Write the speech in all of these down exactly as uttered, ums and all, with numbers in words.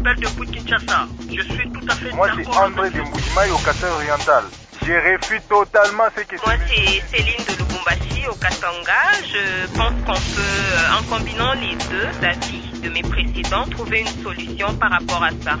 t'appelle depuis Kinshasa. Je suis tout à fait Moi, d'accord. c'est André de Moujimaï au Katanga-Oriental. Je réfute totalement ce que Moi, tu dis. c'est Céline de Lubumbashi au Katanga. Je pense qu'on peut, euh, en combinant les deux avis de mes précédents, trouver une solution par rapport à ça.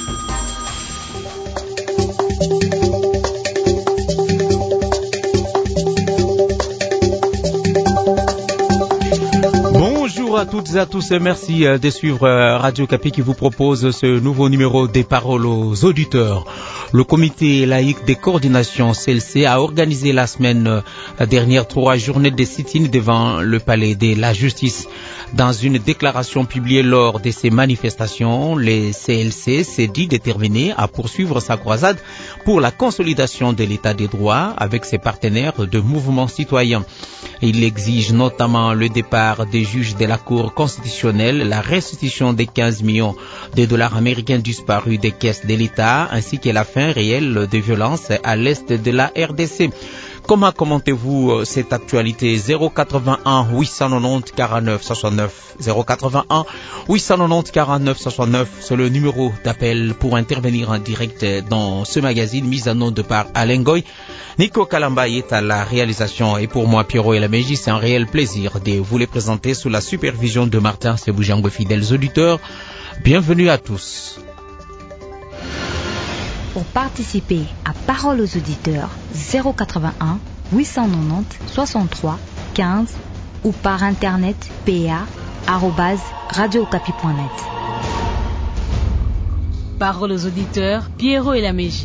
Bonjour à toutes et à tous et merci de suivre Radio Kapi qui vous propose ce nouveau numéro des paroles aux auditeurs. Le comité laïque de coordination C L C a organisé la semaine dernière trois journées de sit-in devant le palais de la justice. Dans une déclaration publiée lors de ces manifestations, le C L C s'est dit déterminé à poursuivre sa croisade pour la consolidation de l'état des droits avec ses partenaires de mouvements citoyens. Il exige notamment le départ des juges de la Cour constitutionnelle, la restitution des quinze millions de dollars américains disparus des caisses de l'État, ainsi que la fin réelle des violences à l'est de la R D C. Comment commentez-vous cette actualité? Zéro quatre-vingt-un huit cent quatre-vingt-dix quarante-neuf soixante-neuf zéro quatre-vingt-un huit cent quatre-vingt-dix quarante-neuf soixante-neuf, c'est le numéro d'appel pour intervenir en direct dans ce magazine mis en onde par Alain Goy. Nico Kalamba est à la réalisation et pour moi Pierrot et la Mégie, c'est un réel plaisir de vous les présenter sous la supervision de Martin Seboujango. Fidèles auditeurs, bienvenue à tous. Pour participer à Parole aux auditeurs, zéro quatre-vingt-un huit cent quatre-vingt-dix soixante-trois quinze ou par internet p a arobase radio okapi point net. Parole aux auditeurs, Pierrot et la Mégie.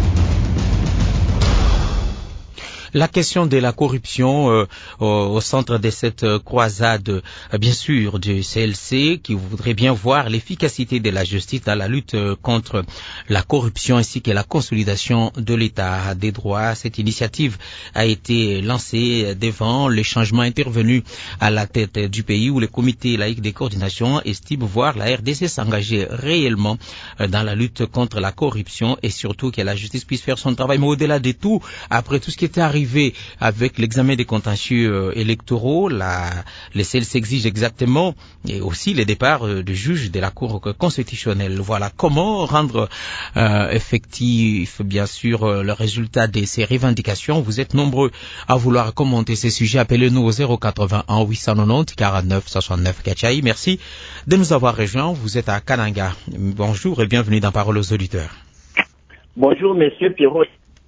La question de la corruption euh, au, au centre de cette euh, croisade, euh, bien sûr, du C L C, qui voudrait bien voir l'efficacité de la justice dans la lutte euh, contre la corruption ainsi que la consolidation de l'état des droits. Cette initiative a été lancée devant les changements intervenus à la tête du pays où le comité laïque de coordination estime voir la R D C s'engager réellement euh, dans la lutte contre la corruption et surtout que la justice puisse faire son travail. Mais au-delà de tout, après tout ce qui était arrivé avec l'examen des contentieux euh, électoraux, la, le C L C exige exactement et aussi le départ euh, du juge de la Cour constitutionnelle. Voilà comment rendre euh, effectif, bien sûr, euh, le résultat de ces revendications. Vous êtes nombreux à vouloir commenter ces sujets. Appelez-nous au zéro quatre-vingt-un huit cent quatre-vingt-dix quarante-neuf soixante-neuf. Kachaï, merci de nous avoir rejoints. Vous êtes à Kananga. Bonjour et bienvenue dans Parole aux auditeurs. Bonjour, monsieur Pierrot.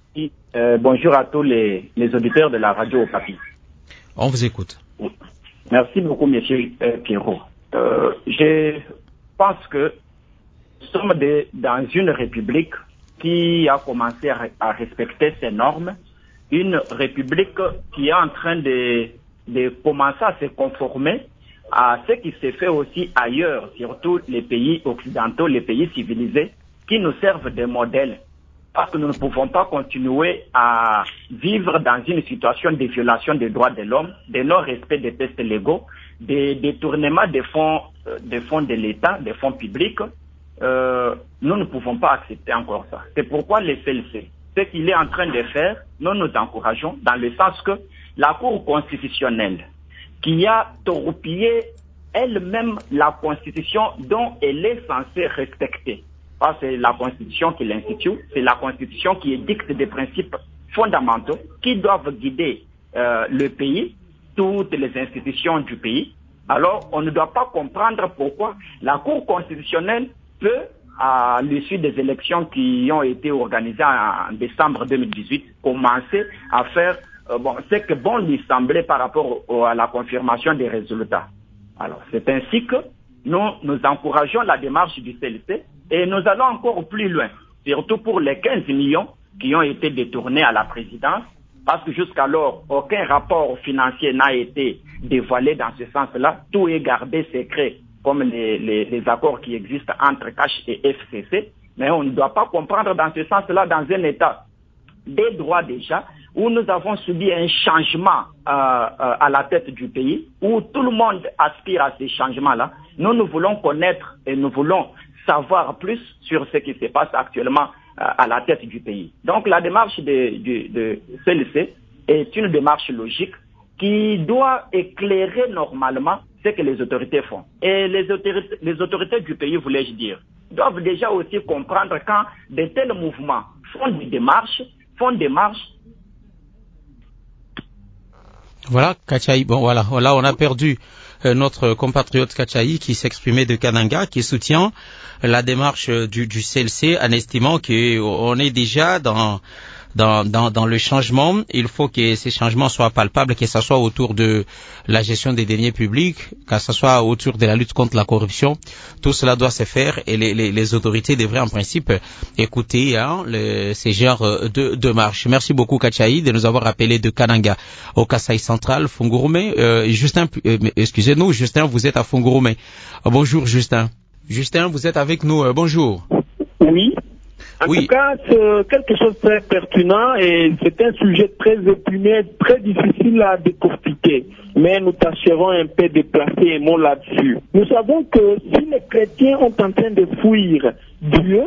Euh, bonjour à tous les, les auditeurs de la radio Okapi. On vous écoute. Merci beaucoup, monsieur euh, Pierrot. Euh, je pense que nous sommes de, dans une république qui a commencé à, à respecter ses normes, une république qui est en train de, de commencer à se conformer à ce qui se fait aussi ailleurs, surtout les pays occidentaux, les pays civilisés, qui nous servent de modèles. Parce que nous ne pouvons pas continuer à vivre dans une situation de violation des droits de l'homme, de non-respect des tests légaux, de détournement des fonds, euh, des fonds de l'État, des fonds publics. Euh, nous ne pouvons pas accepter encore ça. C'est pourquoi le C L C, ce qu'il est en train de faire, nous nous encourageons dans le sens que la Cour constitutionnelle, qui a torpillé elle-même la Constitution dont elle est censée respecter, parce que c'est la Constitution qui l'institue, c'est la Constitution qui édicte des principes fondamentaux qui doivent guider euh, le pays, toutes les institutions du pays. Alors, on ne doit pas comprendre pourquoi la Cour constitutionnelle peut, à l'issue des élections qui ont été organisées en décembre deux mille dix-huit, commencer à faire euh, bon, ce que bon lui semblait par rapport au, à la confirmation des résultats. Alors, c'est ainsi que nous, nous encourageons la démarche du C L C et nous allons encore plus loin, surtout pour les quinze millions qui ont été détournés à la présidence, parce que jusqu'alors, aucun rapport financier n'a été dévoilé dans ce sens-là. Tout est gardé secret, comme les, les, les accords qui existent entre Cash et F C C. Mais on ne doit pas comprendre dans ce sens-là, dans un état des droits déjà, où nous avons subi un changement euh, euh, à la tête du pays, où tout le monde aspire à ces changements-là. Nous, nous voulons connaître et nous voulons savoir plus sur ce qui se passe actuellement euh, à la tête du pays. Donc la démarche de, de, de C L C est une démarche logique qui doit éclairer normalement ce que les autorités font. Et les autorités, les autorités du pays, voulais-je dire, doivent déjà aussi comprendre quand de tels mouvements font des démarches, font des marches. Voilà, Kachaï. Bon, voilà, là, on a perdu euh, notre compatriote Kachaï qui s'exprimait de Kananga, qui soutient la démarche du, du C L C en estimant qu'on est déjà dans... Dans, dans, dans le changement. Il faut que ces changements soient palpables, que ce soit autour de la gestion des deniers publics, que ce soit autour de la lutte contre la corruption. Tout cela doit se faire et les, les, les autorités devraient en principe écouter hein, le, ces genres de, de marches. Merci beaucoup Kachaï de nous avoir appelé de Kananga au Kasaï central, Fungurume. Euh, Justin, euh, excusez-nous, Justin, vous êtes à Fungurume. Euh, bonjour Justin. Justin, vous êtes avec nous. Euh, bonjour. Oui. En oui. tout cas, c'est quelque chose de très pertinent et c'est un sujet très épineux, très difficile à décortiquer. Mais nous tâcherons un peu de placer un mot là-dessus. Nous savons que si les chrétiens sont en train de fuir Dieu,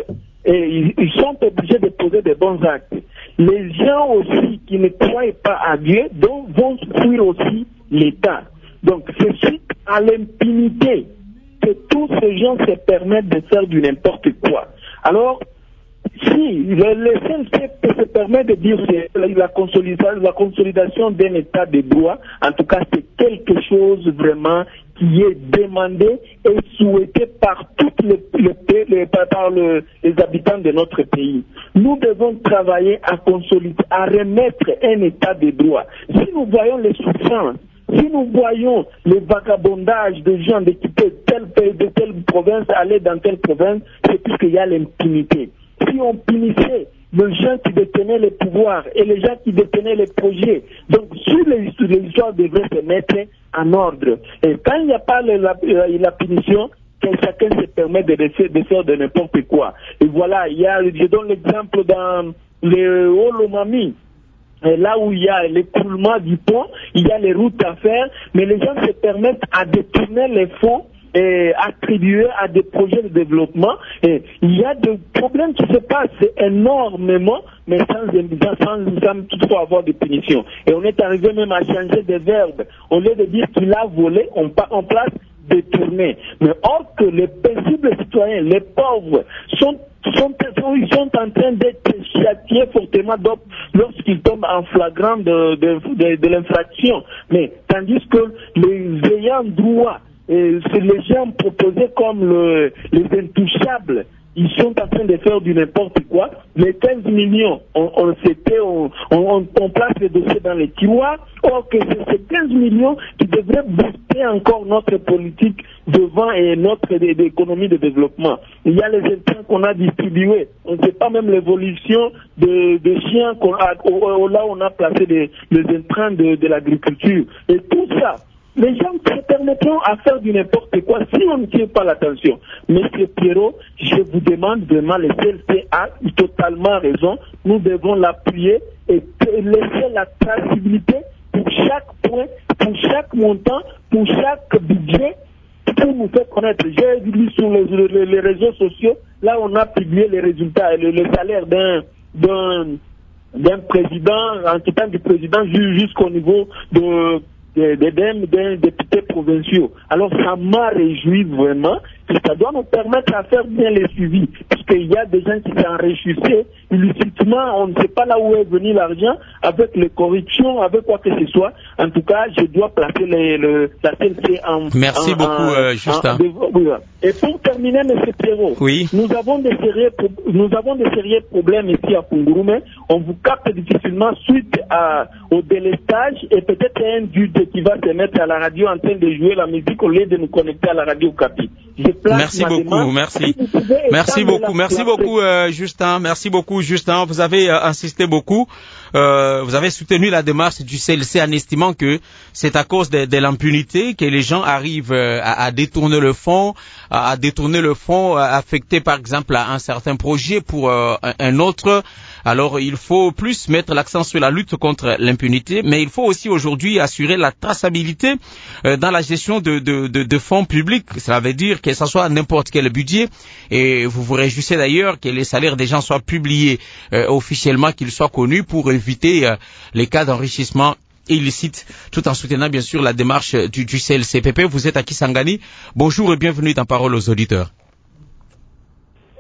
et ils sont obligés de poser des bons actes, les gens aussi qui ne croient pas à Dieu donc vont fuir aussi l'État. Donc c'est suite à l'impunité que tous ces gens se permettent de faire du n'importe quoi. Alors, si le, le C L C peut se permettre de dire que la, la, consolidation, la consolidation d'un état de droit, en tout cas c'est quelque chose vraiment qui est demandé et souhaité par toutes les, les, les, par le, les habitants de notre pays. Nous devons travailler à consolider, à remettre un état de droit. Si nous voyons les souffrances, si nous voyons le vagabondage de gens de quitter tel pays, de telle province, aller dans telle province, c'est parce qu'il y a l'impunité. Si on punissait les gens qui détenaient les pouvoirs et les gens qui détenaient les projets, donc sur les, les histoires devraient se mettre en ordre. Et quand il n'y a pas la, la, la punition, que chacun se permet de, de faire de n'importe quoi. Et voilà, il y a, je donne l'exemple dans le Olomami. Et là où il y a l'écoulement du pont, il y a les routes à faire, mais les gens se permettent à détourner les fonds et attribués à des projets de développement. Et il y a des problèmes qui se passent énormément, mais sans, sans, sans toutefois avoir de punition. Et on est arrivé même à changer de verbe. Au lieu de dire qu'il a volé, on, on place détourner. Mais or que les paisibles citoyens, les pauvres, sont Sont, ils sont en train d'être châtiés fortement lorsqu'ils tombent en flagrant de, de, de, de l'infraction. Mais tandis que les ayants droit, et c'est les gens proposés comme le, les intouchables, ils sont en train de faire du n'importe quoi. Les quinze millions, on, on, on, on, on place les dossiers dans les tiroirs. Or que c'est ces quinze millions qui devraient booster encore notre politique devant et notre économie de développement. Il y a les intrants qu'on a distribués. On ne sait pas même l'évolution de, de chiens qu'on a, là on a placé les, les intrants de, de l'agriculture. Et tout ça, les gens se permettront à faire du n'importe quoi si on ne tient pas l'attention. Monsieur Pierrot, je vous demande vraiment, le C L C a totalement raison. Nous devons l'appuyer et laisser la traçabilité pour chaque point, pour chaque montant, pour chaque budget, pour nous faire connaître. J'ai vu sur les, les, les réseaux sociaux, là on a publié les résultats, le, le salaire d'un, d'un, d'un président, en quittant du président jusqu'au niveau de des, des, des députés provinciaux. Alors ça m'a réjoui vraiment, et ça doit nous permettre à faire bien les suivis, parce qu'il y a des gens qui s'enrichissaient illicitement, on ne sait pas là où est venu l'argent, avec les corruptions, avec quoi que ce soit. En tout cas, je dois placer les, le, la C L C en... Merci en, beaucoup, en, euh, Justin. En, et pour terminer, M. Pierrot, oui. nous avons des sérieux, nous avons des sérieux problèmes ici à Fungurume. On vous capte difficilement suite à, au délestage, et peut-être un dude qui va se mettre à la radio en train de jouer la musique au lieu de nous connecter à la radio Capi. Merci beaucoup, demande. merci. Si merci beaucoup, merci beaucoup, euh, Justin. Merci beaucoup, Justin. Vous avez euh, insisté beaucoup. Euh, vous avez soutenu la démarche du C L C en estimant que c'est à cause de, de l'impunité que les gens arrivent euh, à, à détourner le fonds, à, à détourner le fonds affecté par exemple à un certain projet pour euh, un, un autre. Alors il faut plus mettre l'accent sur la lutte contre l'impunité, mais il faut aussi aujourd'hui assurer la traçabilité euh, dans la gestion de, de, de, de fonds publics. Cela veut dire que ce soit n'importe quel budget, et vous vous réjouissez d'ailleurs que les salaires des gens soient publiés euh, officiellement, qu'ils soient connus pour éviter euh, les cas d'enrichissement illicite, tout en soutenant bien sûr la démarche du, du C L C P P. Vous êtes à Kisangani. Bonjour et bienvenue dans Parole aux auditeurs.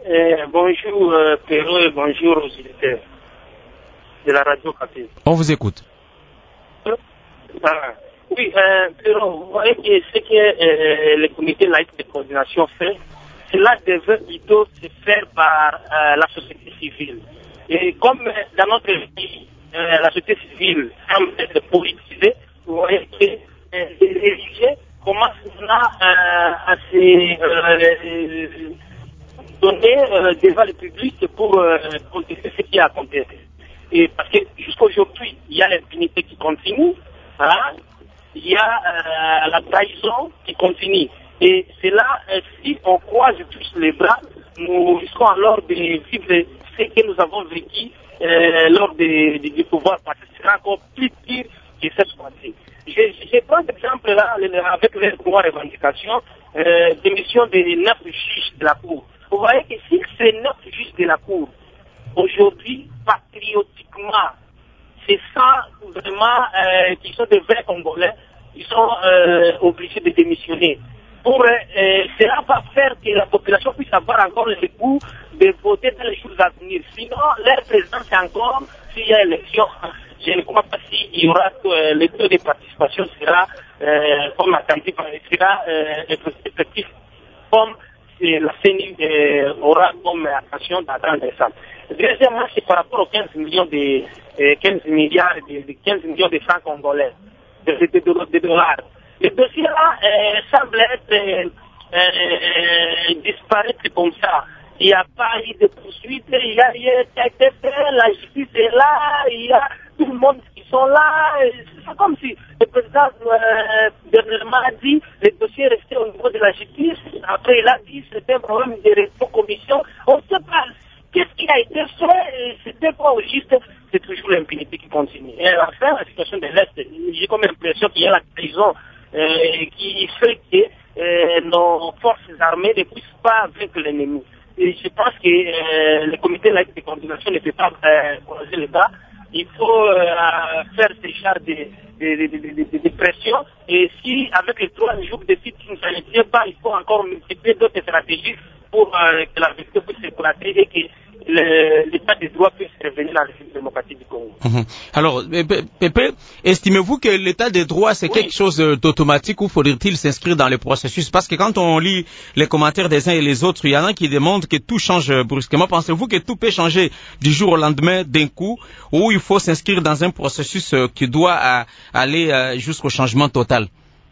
Euh, bonjour euh, Perrault et bonjour aux auditeurs de la radio Capé. On vous écoute. Euh, ah, oui, euh, Perrault, vous voyez que ce que euh, le comité laïque de coordination fait, cela devait plutôt se faire par euh, la société civile. Et comme euh, dans notre pays, euh, la société civile semble être politisée, vous voyez que euh, les religieux commencent maintenant euh, à se euh, donner euh, devant le public pour euh, contester ce qui a contesté. Et parce que jusqu'aujourd'hui, il y a l'impunité qui continue, hein, il y a euh, la trahison qui continue. Et c'est là, euh, si on croise tous les bras, nous risquons alors de vivre ce que nous avons vécu euh, lors de, de, du pouvoir, parce que ce sera encore plus pire que cette fois-ci. Je, je prends l'exemple là, avec les trois revendications, euh, démission des neuf juges de la Cour. Vous voyez que si ces neuf juges de la Cour, aujourd'hui, patriotiquement, c'est ça vraiment euh, qui sont des vrais Congolais, ils sont euh, obligés de démissionner. Pour euh, cela va faire que la population puisse avoir encore le goût de voter dans les jours à venir. Sinon, leur présence encore, s'il y a élection, je ne crois pas s'il y aura euh, le taux de participation sera euh, comme attendu, sera euh, effectif comme la C E N I euh, aura comme attention d'attendre ça. Deuxièmement, c'est par rapport aux quinze millions de euh, quinze milliards de, de quinze millions de francs congolais, de, de, de, de dollars. Le dossier-là euh, semble être euh, euh, disparaître comme ça. Il n'y a pas eu de poursuite, il y a rien qui a été fait, la justice est là, il y a tout le monde qui sont là. C'est comme si le président euh, dernièrement a dit le dossier restait au niveau de la justice. Après, il a dit que c'était un problème de commission. On ne sait pas qu'est-ce qui a été fait, c'était pas au juste. C'est toujours l'impunité qui continue. Et enfin, la situation de l'Est, j'ai comme l'impression qu'il y a la prison euh, qui fait que euh, nos forces armées ne puissent pas vaincre l'ennemi. Et je pense que euh, le comité laïque de coordination ne peut pas euh, croiser les bras. Il faut euh, faire ce genre de, de, de, de, de, de pression. Et si, avec les trois jours de site qui ne se tient pas, il faut encore multiplier d'autres stratégies pour euh, que la vérité puisse s'éclater et que le, l'état de droit puisse revenir dans la République démocratique du Congo. Mmh. Alors, Pépé, estimez-vous que l'état de droit, c'est oui. quelque chose d'automatique ou faudrait-il s'inscrire dans le processus? Parce que quand on lit les commentaires des uns et les autres, il y en a qui demandent que tout change brusquement. Pensez-vous que tout peut changer du jour au lendemain d'un coup, ou il faut s'inscrire dans un processus qui doit aller jusqu'au changement total?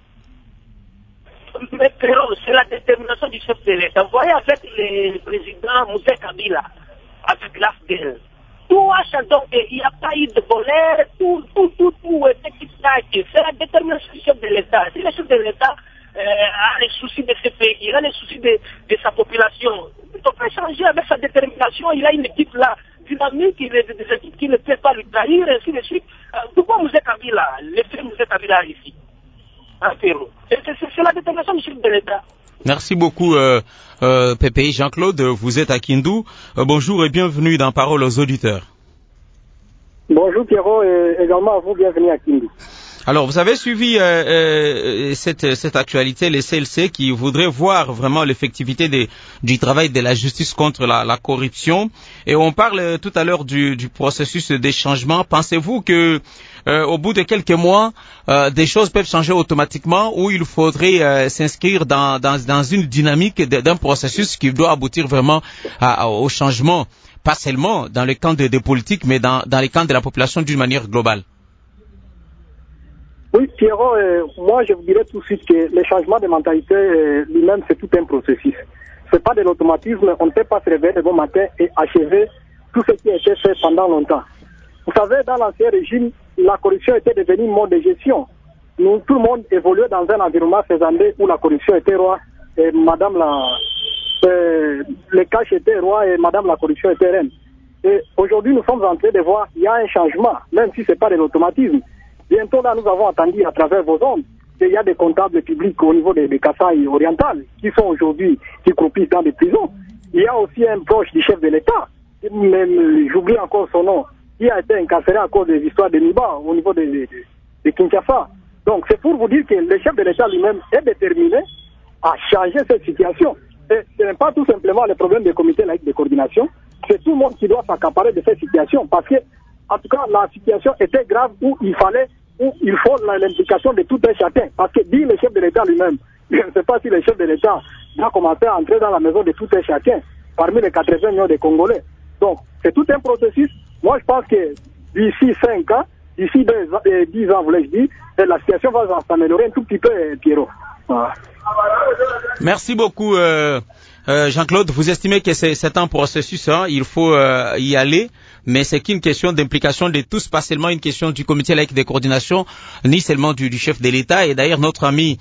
Mais Perrault, c'est la détermination du chef de l'État. Vous voyez, avec le président Moussa Kabila, avec l'A F D L, tout a changé, donc il n'y a pas eu de colère, tout, tout, tout, tout, c'est la détermination du chef de l'État. Si le chef de l'État euh, a les soucis de ce pays, il a les soucis de, de sa population, il peut changer avec sa détermination, il a une équipe là, dynamique, il a des équipes qui ne peuvent pas lui trahir, et ainsi de suite. Euh, pourquoi Moussa Kabila, le fait Moussa Kabila ici? C'est la détermination du chef de l'État. Merci beaucoup, euh, euh, Pépé. Jean-Claude, vous êtes à Kindu. Euh, bonjour et bienvenue dans Parole aux auditeurs. Bonjour Pierrot et également à vous, bienvenue à Kindu. Alors, vous avez suivi euh, euh, cette, cette actualité, les C L C qui voudraient voir vraiment l'effectivité des, du travail de la justice contre la, la corruption. Et on parle tout à l'heure du, du processus des changements. Pensez-vous que euh, au bout de quelques mois, euh, des choses peuvent changer automatiquement ou il faudrait euh, s'inscrire dans, dans, dans une dynamique d'un processus qui doit aboutir vraiment à, à, au changement, pas seulement dans le camp des de politiques, mais dans, dans les camps de la population d'une manière globale? Oui, Pierrot, euh, moi je vous dirais tout de suite que le changement de mentalité euh, lui-même c'est tout un processus. C'est pas de l'automatisme, on ne peut pas se réveiller le bon matin et achever tout ce qui a été fait pendant longtemps. Vous savez, dans l'ancien régime, la corruption était devenue mode de gestion. Nous, tout le monde évoluait dans un environnement faisandé où la corruption était roi et madame la... Euh, le cash était roi et madame la corruption était reine. Et aujourd'hui, nous sommes en train de voir, il y a un changement, même si c'est pas de l'automatisme. Bientôt, là, nous avons entendu à travers vos ondes qu'il y a des comptables publics au niveau des, des Kasaï orientales qui sont aujourd'hui, qui croupissent dans des prisons. Il y a aussi un proche du chef de l'État, même, j'oublie encore son nom, qui a été incarcéré à cause des histoires de Niba au niveau de, de, de Kinshasa. Donc, c'est pour vous dire que le chef de l'État lui-même est déterminé à changer cette situation. Et ce n'est pas tout simplement le problème des comités laïcs de coordination, c'est tout le monde qui doit s'accaparer de cette situation, parce que, en tout cas, la situation était grave où il fallait, où il faut l'implication de tout un chacun, parce que dit le chef de l'État lui-même, je ne sais pas si le chef de l'État doit commencer à entrer dans la maison de tout un chacun, parmi les quatre-vingts millions de Congolais. Donc, c'est tout un processus. Moi, je pense que d'ici cinq ans, d'ici dix ans, voulais-je dire, la situation va s'améliorer un tout petit peu, Pierrot. Voilà. Merci beaucoup, euh, euh, Jean-Claude. Vous estimez que c'est, c'est un processus, hein, il faut euh, y aller, mais c'est qu'une question d'implication de tous, pas seulement une question du comité laïque de coordination, ni seulement du, du chef de l'État. Et d'ailleurs, notre ami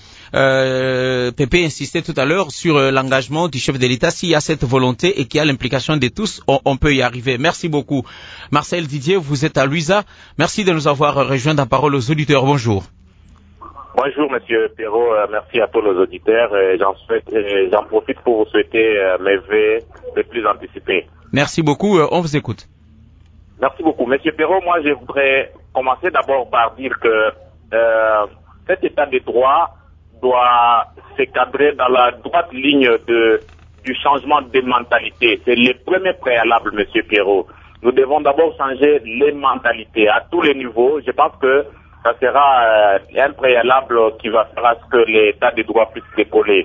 euh, Pépé insistait tout à l'heure sur euh, l'engagement du chef de l'État. S'il y a cette volonté et qu'il y a l'implication de tous, on, on peut y arriver. Merci beaucoup. Marcel Didier, vous êtes à Luisa. Merci de nous avoir rejoint dans Parole aux auditeurs. Bonjour. Bonjour Monsieur Perrault, euh, merci à tous nos auditeurs. Euh, j'en, souhaite, euh, j'en profite pour vous souhaiter euh, mes vœux les plus anticipés. Merci beaucoup, euh, on vous écoute. Merci beaucoup. Monsieur Perrault, moi je voudrais commencer d'abord par dire que euh, cet état de droit doit se cadrer dans la droite ligne de, du changement de mentalité. C'est le premier préalable, Monsieur Perrault. Nous devons d'abord changer les mentalités à tous les niveaux. Je pense que ça sera euh, un préalable qui va faire à ce que l'état de droit puisse décoller.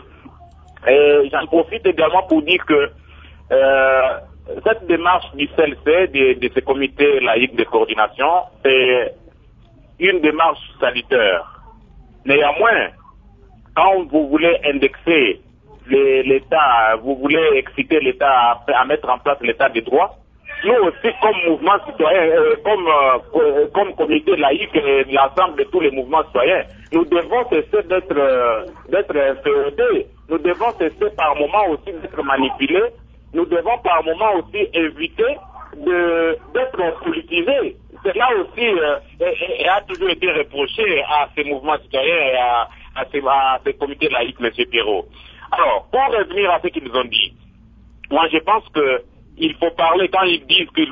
Et j'en profite également pour dire que euh, cette démarche du C L C, de, de ce comité laïque de coordination, c'est une démarche salutaire. Néanmoins, quand vous voulez indexer les, l'État, vous voulez exciter l'État à, à mettre en place l'état de droit, nous aussi, comme mouvement citoyen, euh, comme, euh, comme comité laïque et l'ensemble de tous les mouvements citoyens, nous devons cesser d'être, euh, d'être inféodés. Nous devons cesser par moments aussi d'être manipulés. Nous devons par moments aussi éviter de, d'être politisés. Cela aussi euh, et, et a toujours été reproché à ces mouvements citoyens et à, à, ces, à ces comités laïques, M. Perrault. Alors, pour revenir à ce qu'ils ont dit, moi je pense que il faut parler, quand ils disent que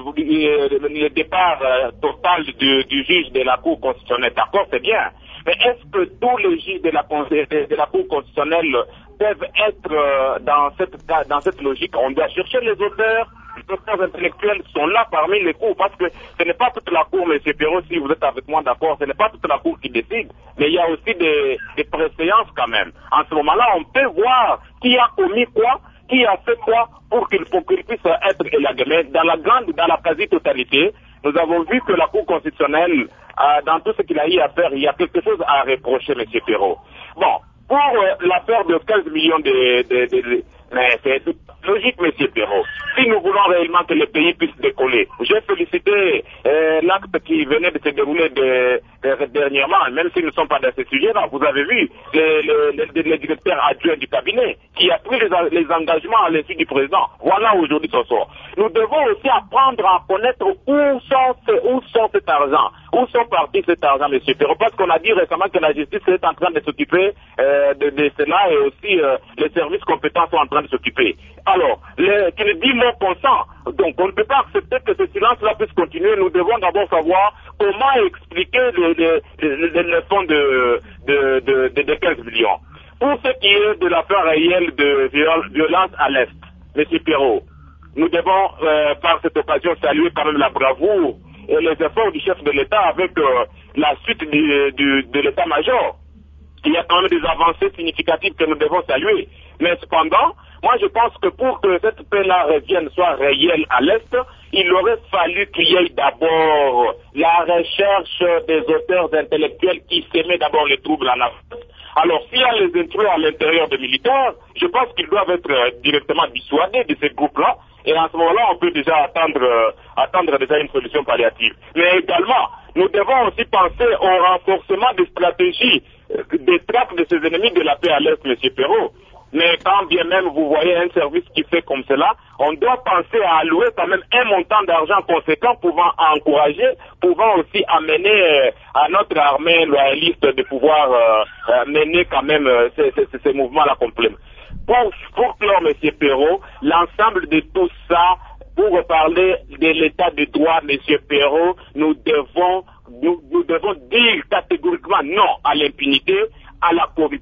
le départ euh, total du, du juge de la Cour constitutionnelle, d'accord, c'est bien. Mais est-ce que tous les juges de la, de, de la Cour constitutionnelle peuvent être euh, dans, cette, dans cette logique? On doit chercher les auteurs, les auteurs intellectuels sont là parmi les cours, parce que ce n'est pas toute la Cour, M. Perrault, si vous êtes avec moi d'accord, ce n'est pas toute la Cour qui décide, mais il y a aussi des, des préséances quand même. En ce moment-là, on peut voir qui a commis quoi, qui a fait quoi pour qu'il, pour qu'il puisse être élagué. Mais dans la grande, dans la quasi-totalité, nous avons vu que la Cour constitutionnelle, euh, dans tout ce qu'il a eu à faire, il y a quelque chose à reprocher, M. Perrault. Bon, pour euh, l'affaire de quinze millions de... de, de, de mais c'est logique, M. Perrault. Si nous voulons réellement que le pays puisse décoller, j'ai félicité euh, l'acte qui venait de se dérouler de, de, dernièrement, même si nous ne sommes pas dans ce sujet-là. Vous avez vu le, le, le, le directeur adjoint du cabinet qui a pris les, les engagements à l'insu du président. Voilà aujourd'hui son sort. Nous devons aussi apprendre à connaître où sont, où sont cet argent, où sont partis cet argent, M. Perrault, parce qu'on a dit récemment que la justice est en train de s'occuper euh, de, de cela et aussi euh, les services compétents sont en train de s'occuper. Alors, le, qui ne dit non consent. Donc, on ne peut pas accepter que ce silence-là puisse continuer. Nous devons d'abord savoir comment expliquer le, le, le, le, le fonds de, de, de, de, de quinze millions. Pour ce qui est de l'affaire réelle de viol, violence à l'Est, M. Perrault, nous devons, euh, par cette occasion, saluer quand même la bravoure et les efforts du chef de l'État avec euh, la suite du, du, de l'État-major. Il y a quand même des avancées significatives que nous devons saluer. Mais cependant, moi je pense que pour que cette paix-là revienne, soit réelle à l'Est, il aurait fallu qu'il y ait d'abord la recherche des auteurs intellectuels qui semaient d'abord les troubles en Afrique. Alors s'il y a les intrus à l'intérieur des militaires, je pense qu'ils doivent être directement dissuadés de ces groupes-là. Et en ce moment-là, on peut déjà attendre, euh, attendre déjà une solution palliative. Mais également, nous devons aussi penser au renforcement des stratégies euh, des traques de ces ennemis de la paix à l'Est, M. Perrault. Mais quand bien même vous voyez un service qui fait comme cela, on doit penser à allouer quand même un montant d'argent conséquent pouvant encourager, pouvant aussi amener euh, à notre armée loyaliste de pouvoir euh, euh, mener quand même euh, ces, ces, ces mouvements-là complètement. Pour, pour clore, M. Perrault, l'ensemble de tout ça, pour parler de l'état de droit, M. Perrault, nous devons, nous, nous devons dire catégoriquement non à l'impunité, à la corruption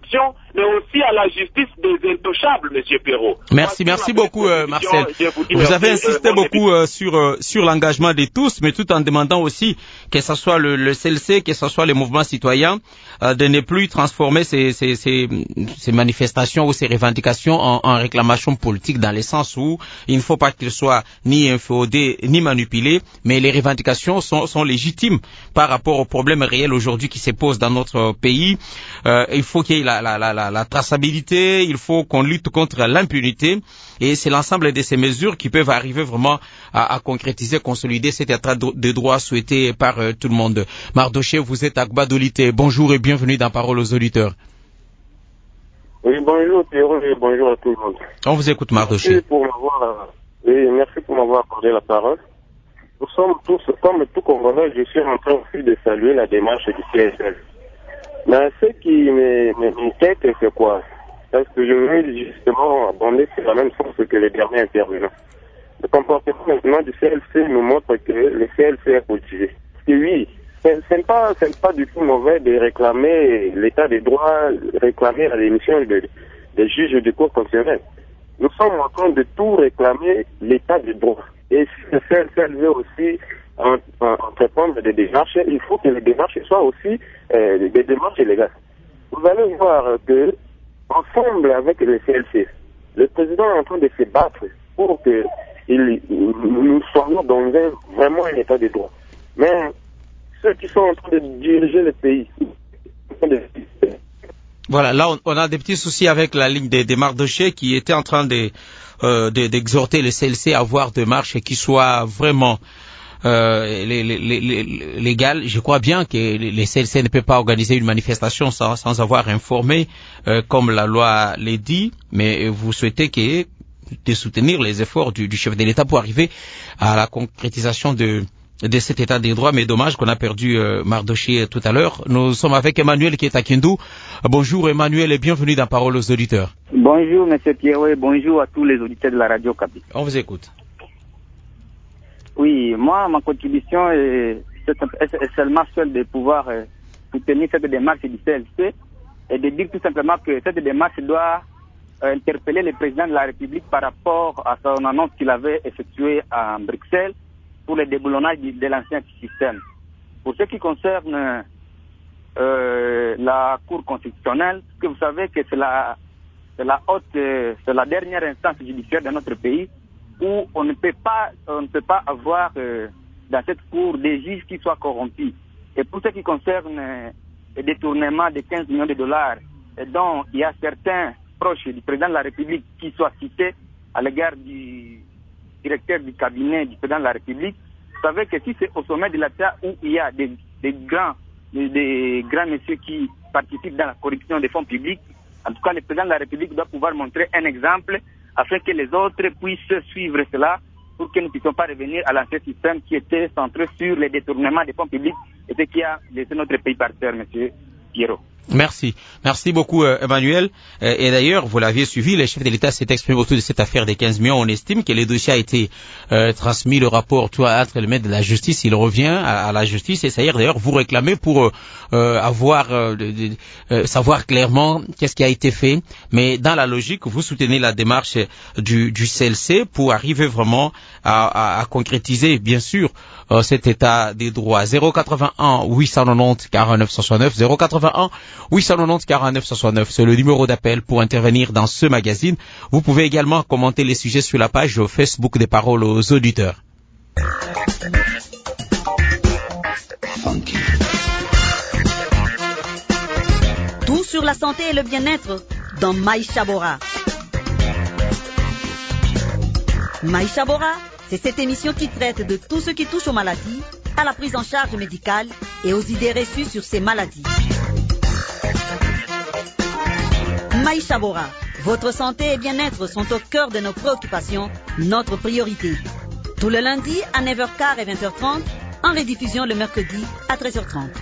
mais aussi à la justice des intouchables, Monsieur Perrault. Merci, Moi, merci beaucoup, euh, Marcel. Vous, vous merci, avez insisté euh, beaucoup euh, sur euh, sur l'engagement de tous, mais tout en demandant aussi que ce soit le, le C L C, que ce soit les mouvements citoyens, euh, de ne plus transformer ces, ces, ces, ces manifestations ou ces revendications en, en réclamations politiques, dans le sens où il ne faut pas qu'elles soient ni inféodées ni manipulées, mais les revendications sont, sont légitimes par rapport aux problèmes réels aujourd'hui qui se posent dans notre pays. Euh, il faut qu'il y ait la, la, la, la, la traçabilité, il faut qu'on lutte contre l'impunité, et c'est l'ensemble de ces mesures qui peuvent arriver vraiment à, à concrétiser, consolider cet état de droit souhaité par euh, tout le monde. Mardoché, vous êtes à Gbadolité. Bonjour et bienvenue dans Parole aux auditeurs. Oui, bonjour Pierrot et bonjour à tout le monde. On vous écoute, Mardoché. Merci pour m'avoir, oui, merci pour m'avoir accordé la parole. Nous sommes tous, comme tout Congolais, je suis en train aussi de saluer la démarche du C S L. Mais ce qui m'inquiète, c'est quoi? Parce que je veux justement abonder sur la même chose que les derniers intervenants. Le comportement maintenant du C L C nous montre que le C L C est cultivé. Et oui, ce n'est pas, pas du tout mauvais de réclamer l'état des droits, réclamer la démission de, des juges du cour constitutionnel. Nous sommes en train de tout réclamer l'état des droits. Et si le C L C veut aussi entreprendre des démarches, il faut que les démarches soient aussi euh, des démarches légales. Vous allez voir que, ensemble avec le C L C, le président est en train de se battre pour que il, nous soyons dans un, vraiment un état de droit. Mais ceux qui sont en train de diriger le pays, voilà, là on, on a des petits soucis avec la ligne des, des Mardochés qui était en train de, euh, de, d'exhorter le C L C à avoir des marches qui soient vraiment euh, les, les, les, légales. Je crois bien que le C L C ne peut pas organiser une manifestation sans, sans avoir informé, euh, comme la loi l'est dit, mais vous souhaitez que de soutenir les efforts du, du chef de l'État pour arriver à la concrétisation de de cet état des droits, mais dommage qu'on a perdu euh, Mardoché tout à l'heure. Nous sommes avec Emmanuel qui est à Kindu. Bonjour Emmanuel et bienvenue dans Parole aux auditeurs. Bonjour Monsieur Pierrot et bonjour à tous les auditeurs de la radio Capi. On vous écoute. Oui, moi ma contribution est, est seulement celle de pouvoir euh, soutenir cette démarche du C L C et de dire tout simplement que cette démarche doit euh, interpeller le président de la République par rapport à son annonce qu'il avait effectuée à Bruxelles pour le déboulonnage de l'ancien système. Pour ce qui concerne euh, la Cour constitutionnelle, que vous savez que c'est la, c'est la haute, euh, c'est la dernière instance judiciaire de notre pays où on ne peut pas, on ne peut pas avoir euh, dans cette Cour des juges qui soient corrompus. Et pour ce qui concerne euh, le détournement de quinze millions de dollars, et dont il y a certains proches du président de la République qui soient cités à l'égard du directeur du cabinet du président de la République, vous savez que si c'est au sommet de l'État où il y a des, des grands des, des grands messieurs qui participent dans la corruption des fonds publics, en tout cas le président de la République doit pouvoir montrer un exemple afin que les autres puissent suivre cela pour que nous ne puissions pas revenir à l'ancien système qui était centré sur les détournements des fonds publics et ce qui a laissé notre pays par terre, monsieur Pierrot. Merci. Merci beaucoup, euh, Emmanuel. Euh, et d'ailleurs, vous l'aviez suivi, le chef de l'État s'est exprimé autour de cette affaire des quinze millions. On estime que le dossier a été euh, transmis, le rapport, toi, entre le maître de la justice, il revient à, à la justice. Et ça y est, d'ailleurs, vous réclamez pour euh, avoir, euh, de, de, euh, savoir clairement qu'est-ce qui a été fait. Mais dans la logique, vous soutenez la démarche du, du C L C pour arriver vraiment à, à, à concrétiser, bien sûr, euh, cet état des droits. zéro quatre-vingt-un huit cent quatre-vingt-dix quarante-neuf soixante-neuf, zéro quatre-vingt-un huit cent quatre-vingt-dix quarante-neuf soixante-neuf, c'est le numéro d'appel pour intervenir dans ce magazine. Vous pouvez également commenter les sujets sur la page Facebook des Paroles aux auditeurs. Tout sur la santé et le bien-être dans Maïcha Bora. Maïcha Bora, c'est cette émission qui traite de tout ce qui touche aux maladies, à la prise en charge médicale et aux idées reçues sur ces maladies. Maïcha Bora, votre santé et bien-être sont au cœur de nos préoccupations, notre priorité. Tout le lundi à neuf heures quinze et vingt heures trente, en rediffusion le mercredi à treize heures trente.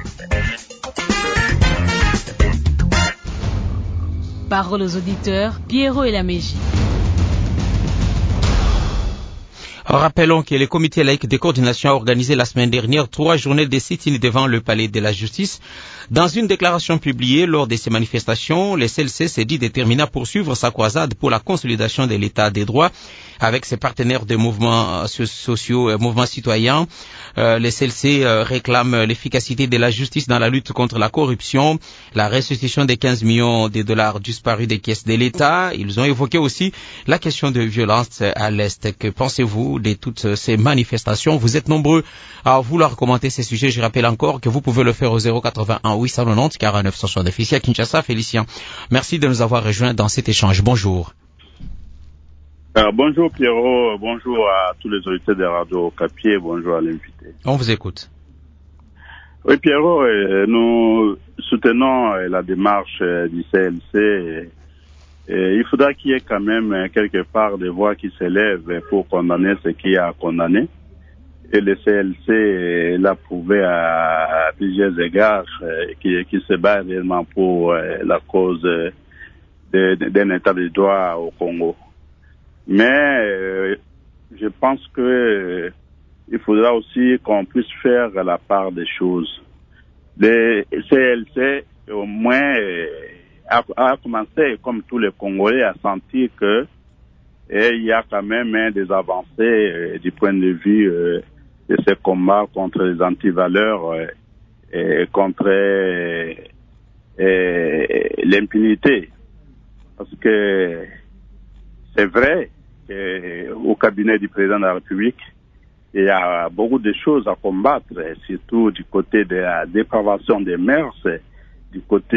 Parole aux auditeurs, Pierrot et la Mégie. Rappelons que le comité laïque de coordination a organisé la semaine dernière trois journées de sit-in devant le palais de la justice. Dans une déclaration publiée lors de ces manifestations, le C L C s'est dit déterminé à poursuivre sa croisade pour la consolidation de l'état des droits avec ses partenaires de mouvements sociaux, mouvements citoyens. Euh, le C L C euh, réclame l'efficacité de la justice dans la lutte contre la corruption, la restitution des quinze millions de dollars disparus des caisses de l'État. Ils ont évoqué aussi la question de violence à l'Est. Que pensez-vous de toutes ces manifestations? Vous êtes nombreux à vouloir commenter ces sujets. Je rappelle encore que vous pouvez le faire au zéro quatre-vingt-un huit cent quatre-vingt-dix quarante-neuf soixante-neuf ici à Kinshasa. Félicien, merci de nous avoir rejoints dans cet échange. Bonjour. Euh, bonjour Pierrot, bonjour à tous les auditeurs de Radio Okapi, bonjour à l'invité. On vous écoute. Oui Pierrot, euh, nous soutenons euh, la démarche euh, du C L C. Et, et il faudra qu'il y ait quand même euh, quelque part des voix qui s'élèvent pour condamner ce qu'il y a à condamner. Et le C L C euh, l'a prouvé à, à plusieurs égards euh, qui, qui se bat réellement pour euh, la cause euh, d'un état de droit au Congo. Mais euh, je pense que euh, il faudra aussi qu'on puisse faire la part des choses. Le C L C, au moins, euh, a, a commencé, comme tous les Congolais, à sentir que et il y a quand même hein, des avancées euh, du point de vue euh, de ces combats contre les antivaleurs euh, et contre euh, euh, l'impunité. Parce que c'est vrai qu'au cabinet du président de la République, il y a beaucoup de choses à combattre, surtout du côté de la dépravation des mœurs, du côté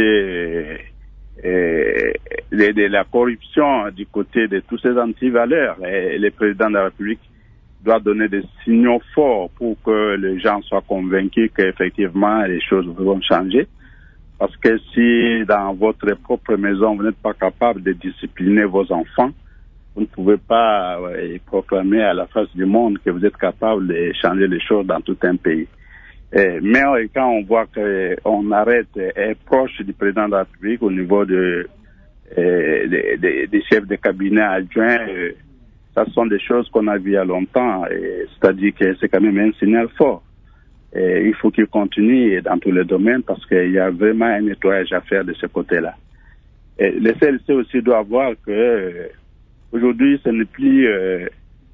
euh, de, de la corruption, du côté de tous ces antivaleurs. Et le président de la République doit donner des signaux forts pour que les gens soient convaincus qu'effectivement les choses vont changer. Parce que si dans votre propre maison, vous n'êtes pas capable de discipliner vos enfants, vous ne pouvez pas ouais, proclamer à la face du monde que vous êtes capable de changer les choses dans tout un pays. Et, mais quand on voit qu'on arrête, est proche du président de la République au niveau de, euh, des de, de chefs de cabinet adjoints, euh, ça sont des choses qu'on a vues il y a longtemps. C'est-à-dire que c'est quand même un signal fort. Et il faut qu'il continue dans tous les domaines parce qu'il y a vraiment un nettoyage à faire de ce côté-là. Et le C L C aussi doit voir que euh, aujourd'hui, ce n'est plus euh,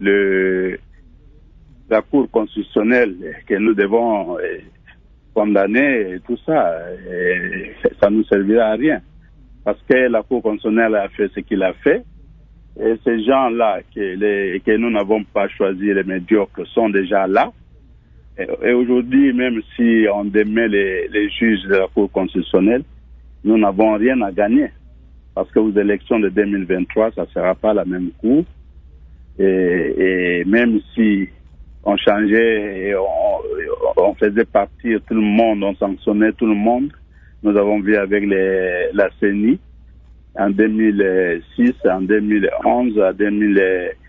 le, la Cour constitutionnelle que nous devons euh, condamner et tout ça. Et ça ne nous servira à rien. Parce que la Cour constitutionnelle a fait ce qu'il a fait. Et ces gens-là que, les, que nous n'avons pas choisi, les médiocres, sont déjà là. Et, et aujourd'hui, même si on démet les, les juges de la Cour constitutionnelle, nous n'avons rien à gagner. Parce que aux élections de deux mille vingt-trois, ça ne sera pas la même cour. Et, et même si on changeait, et on, on faisait partir tout le monde, on sanctionnait tout le monde, nous avons vu avec les, la C E N I, en deux mille six, en deux mille onze, en deux mille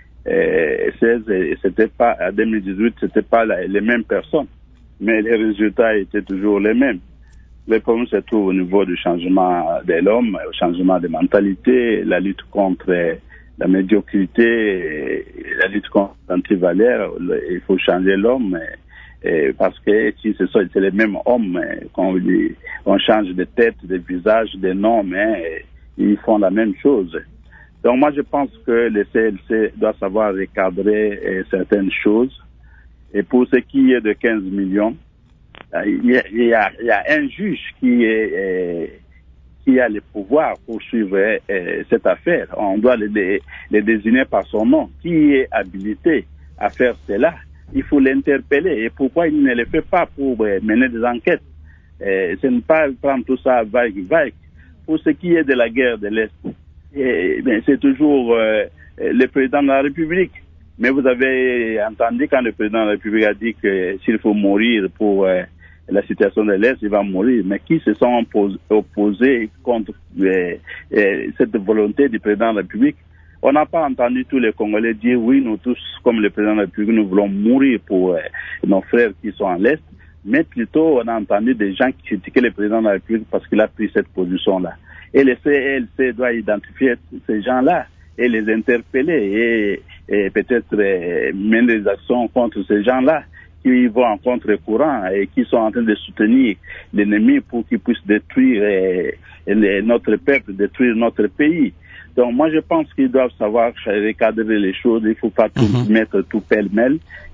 seize, et c'était pas, en deux mille dix-huit, c'était pas la, les mêmes personnes. Mais les résultats étaient toujours les mêmes. Le problème se trouve au niveau du changement de l'homme, au changement de mentalité, la lutte contre la médiocrité, la lutte contre l'antivaleur. Il faut changer l'homme parce que si c'est ça, c'est les mêmes hommes, quand on change de tête, de visage, de nom, mais ils font la même chose. Donc moi je pense que le C L C doit savoir recadrer certaines choses. Et pour ce qui est de quinze millions, Il y, a, il, y a, il y a un juge qui, est, euh, qui a le pouvoir pour suivre euh, cette affaire. On doit le, le, le désigner par son nom. Qui est habilité à faire cela? Il faut l'interpeller. Et pourquoi il ne le fait pas pour euh, mener des enquêtes? euh, Ce n'est pas prendre tout ça vague-vague. Pour ce qui est de la guerre de l'Est, et, ben, c'est toujours euh, le président de la République. Mais vous avez entendu quand le président de la République a dit que s'il faut mourir pour euh, la situation de l'Est, il va mourir. Mais qui se sont opposés contre euh, euh, cette volonté du président de la République? On n'a pas entendu tous les Congolais dire oui, nous tous, comme le président de la République, nous voulons mourir pour euh, nos frères qui sont à l'Est. Mais plutôt, on a entendu des gens qui critiquaient le président de la République parce qu'il a pris cette position-là. Et le C L C doit identifier ces gens-là et les interpeller et, et peut-être euh, mener des actions contre ces gens-là qui vont en contre-courant et qui sont en train de soutenir l'ennemi pour qu'il puisse détruire euh, euh, notre peuple, détruire notre pays. Donc moi je pense qu'ils doivent savoir recadrer les choses, il ne faut pas tout mm-hmm. mettre tout pêle-mêle,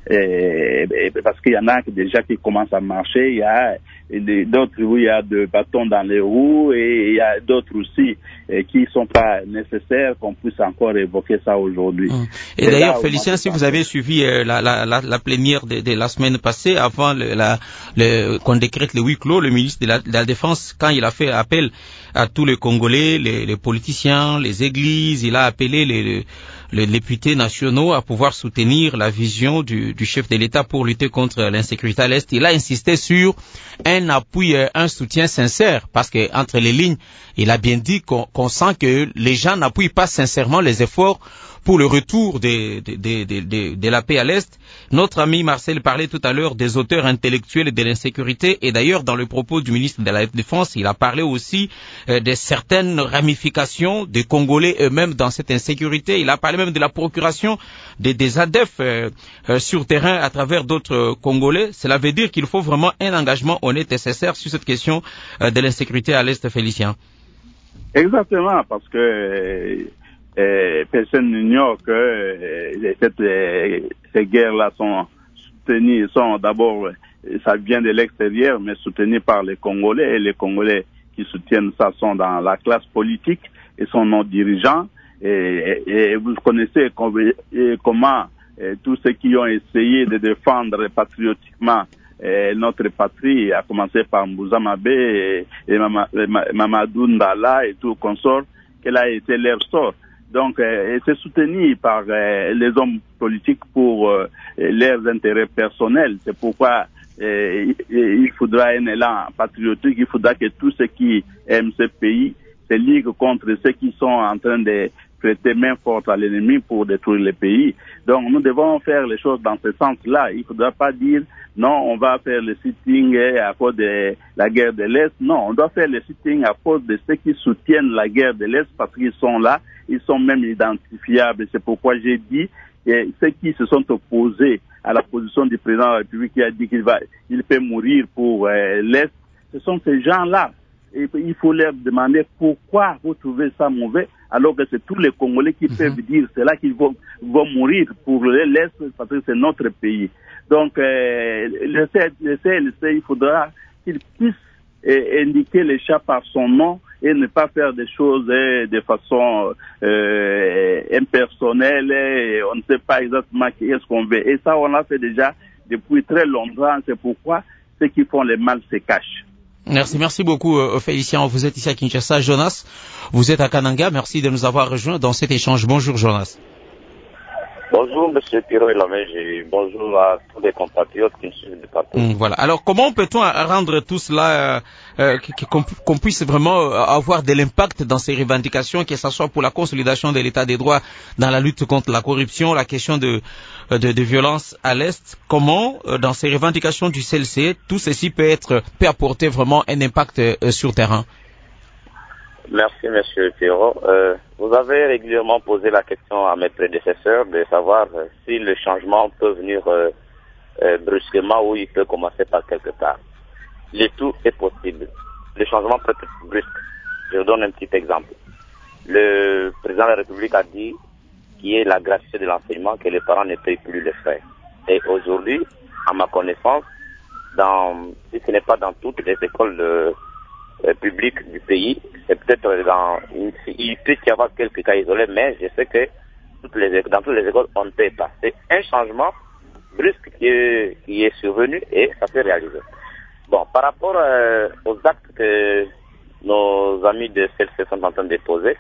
et, et, parce qu'il y en a déjà qui commencent à marcher, il y a d'autres où il y a de bâtons dans les roues et il y a d'autres aussi et qui ne sont pas nécessaires qu'on puisse encore évoquer ça aujourd'hui. Mmh. Et, et d'ailleurs, Félicien, si vous avez suivi euh, la, la, la, la plénière de, de la semaine passée, avant le, la, le, qu'on décrète le huis clos, le ministre de la, de la Défense, quand il a fait appel à tous les Congolais, les, les politiciens, les églises, il a appelé les, les, les députés nationaux à pouvoir soutenir la vision du, du chef de l'État pour lutter contre l'insécurité à l'Est. Il a insisté sur un appui, un soutien sincère, parce que entre les lignes, il a bien dit qu'on, qu'on sent que les gens n'appuient pas sincèrement les efforts pour le retour de, de, de, de, de, de la paix à l'Est. Notre ami Marcel parlait tout à l'heure des auteurs intellectuels de l'insécurité, et d'ailleurs dans le propos du ministre de la Défense, il a parlé aussi euh, de certaines ramifications des Congolais eux-mêmes dans cette insécurité. Il a parlé même de la procuration des, des A D F euh, euh, sur terrain à travers d'autres euh, Congolais. Cela veut dire qu'il faut vraiment un engagement honnête et sincère sur cette question euh, de l'insécurité à l'Est, Félicien. Exactement, parce que euh, euh, personne n'ignore que euh, cette, euh, ces guerres-là sont soutenues, sont d'abord, ça vient de l'extérieur, mais soutenues par les Congolais, et les Congolais qui soutiennent ça sont dans la classe politique et sont nos dirigeants, et, et, et vous connaissez comment et tous ceux qui ont essayé de défendre patriotiquement et notre patrie, à commencer par Mbouza Mabé et, et Mamadou Ndala et tout consort, quel a été leur sort. Donc, euh, c'est soutenu par euh, les hommes politiques pour euh, leurs intérêts personnels. C'est pourquoi euh, il faudra un élan patriotique, il faudra que tous ceux qui aiment ce pays se liguent contre ceux qui sont en train de prêter main forte à l'ennemi pour détruire le pays. Donc, nous devons faire les choses dans ce sens-là. Il ne faudra pas dire non, on va faire le sitting à cause de la guerre de l'Est. Non, on doit faire le sitting à cause de ceux qui soutiennent la guerre de l'Est parce qu'ils sont là, ils sont même identifiables. C'est pourquoi j'ai dit que ceux qui se sont opposés à la position du président de la République qui a dit qu'il va, il peut mourir pour euh, l'Est, ce sont ces gens-là. Et il faut leur demander pourquoi vous trouvez ça mauvais, alors que c'est tous les Congolais qui mm-hmm. peuvent dire c'est là qu'ils vont, vont mourir pour l'Est parce que c'est notre pays. Donc, euh, le, le C N C, il faudra qu'il puisse euh, indiquer le chat par son nom et ne pas faire des choses euh, de façon euh, impersonnelle. Et on ne sait pas exactement qu'est-ce qu'on veut. Et ça, on l'a fait déjà depuis très longtemps. C'est pourquoi ceux qui font le mal se cachent. Merci, merci beaucoup, euh, Félicien. Vous êtes ici à Kinshasa. Jonas, vous êtes à Kananga. Merci de nous avoir rejoints dans cet échange. Bonjour, Jonas. Bonjour, monsieur Piro et bonjour à tous les compatriotes qui nous suivent de partout. Mmh, voilà. Alors, comment peut-on rendre tout cela, euh, qu'on, qu'on puisse vraiment avoir de l'impact dans ces revendications, que ce soit pour la consolidation de l'état des droits dans la lutte contre la corruption, la question de, de, de violence à l'Est? Comment, dans ces revendications du C L C, tout ceci peut être, peut apporter vraiment un impact euh, sur terrain? Merci, monsieur Piro. Euh, vous avez régulièrement posé la question à mes prédécesseurs de savoir euh, si le changement peut venir euh, euh, brusquement ou il peut commencer par quelque part. Le tout est possible. Le changement peut être brusque. Je vous donne un petit exemple. Le président de la République a dit qu'il y ait la gratuité de l'enseignement, que les parents ne payent plus les frais. Et aujourd'hui, à ma connaissance, dans, si ce n'est pas dans toutes les écoles de public du pays, c'est peut-être dans, il peut y avoir quelques cas isolés, mais je sais que toutes les, dans toutes les écoles, on ne paie pas. C'est un changement brusque qui est, qui est survenu et ça s'est réalisé. Bon, par rapport euh, aux actes que nos amis de C L C sont en train de poser,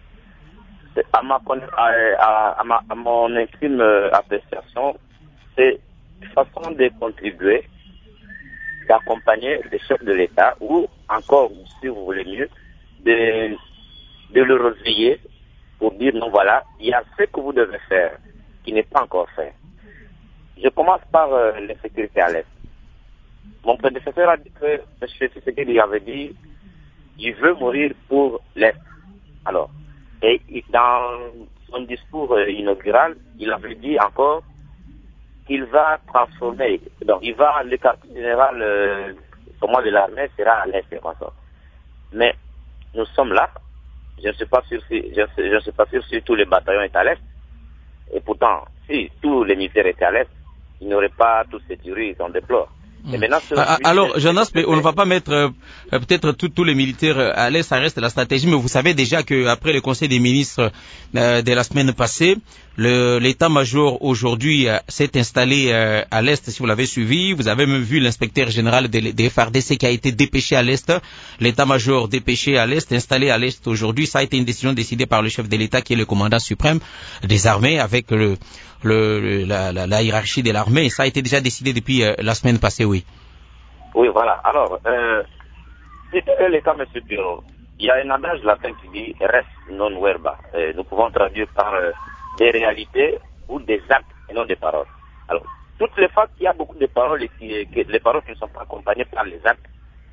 à, ma, à, à, ma, à mon intime appréciation, c'est une façon de contribuer, d'accompagner le chef de l'État, ou encore, si vous voulez mieux, de, de le réveiller pour dire, non, voilà, il y a ce que vous devez faire qui n'est pas encore fait. Je commence par euh, l'insécurité à l'Est. Mon prédécesseur a dit que M. Tshisekedi avait dit, il veut mourir pour l'Est. Alors, et dans son discours euh, inaugural, il avait dit encore qu'il va transformer, donc il va, le quartier général euh, comment de l'armée sera à l'est et consort. Mais nous sommes là, je ne suis pas sûr si, je, je ne suis pas sûr si tous les bataillons étaient à l'est, et pourtant, si tous les militaires étaient à l'est, ils n'auraient pas tous ces tueries qu'on déplore. Mmh. Ah, alors, Jonas, mais on ne va pas mettre euh, peut-être tous les militaires à l'est, ça reste la stratégie, mais vous savez déjà qu'après le Conseil des ministres euh, de la semaine passée, le, l'état-major aujourd'hui euh, s'est installé euh, à l'est, si vous l'avez suivi. Vous avez même vu l'inspecteur général des de F A R D C qui a été dépêché à l'est, l'état-major dépêché à l'est, installé à l'est aujourd'hui. Ça a été une décision décidée par le chef de l'État qui est le commandant suprême des armées avec le Le, la, la, la hiérarchie de l'armée, et ça a été déjà décidé depuis euh, la semaine passée, oui. Oui, voilà. Alors, euh, si tel est le cas, M. Piro, il y a un adage latin qui dit « res non verba ». Nous pouvons traduire par euh, des réalités ou des actes et non des paroles. Alors, toutes les fois qu'il y a beaucoup de paroles et qui, que, les paroles qui ne sont pas accompagnées par les actes,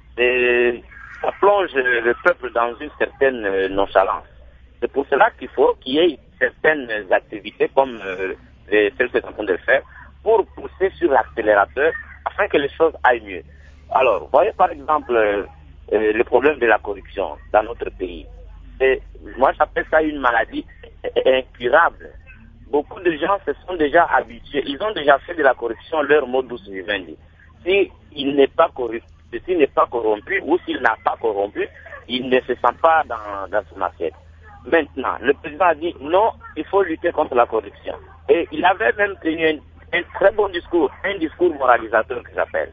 ça plonge le peuple dans une certaine euh, nonchalance. C'est pour cela qu'il faut qu'il y ait certaines activités comme euh, celles que nous sommes en train de faire pour pousser sur l'accélérateur afin que les choses aillent mieux. Alors, voyez par exemple euh, euh, le problème de la corruption dans notre pays. Et moi, j'appelle ça une maladie incurable. Beaucoup de gens se sont déjà habitués, ils ont déjà fait de la corruption leur modus vivendi. S'il n'est pas corruptu, s'il n'est pas corrompu ou s'il n'a pas corrompu, il ne se sent pas dans, dans son assiette. Maintenant, le président a dit non, il faut lutter contre la corruption. Et il avait même tenu un, un très bon discours, un discours moralisateur que j'appelle,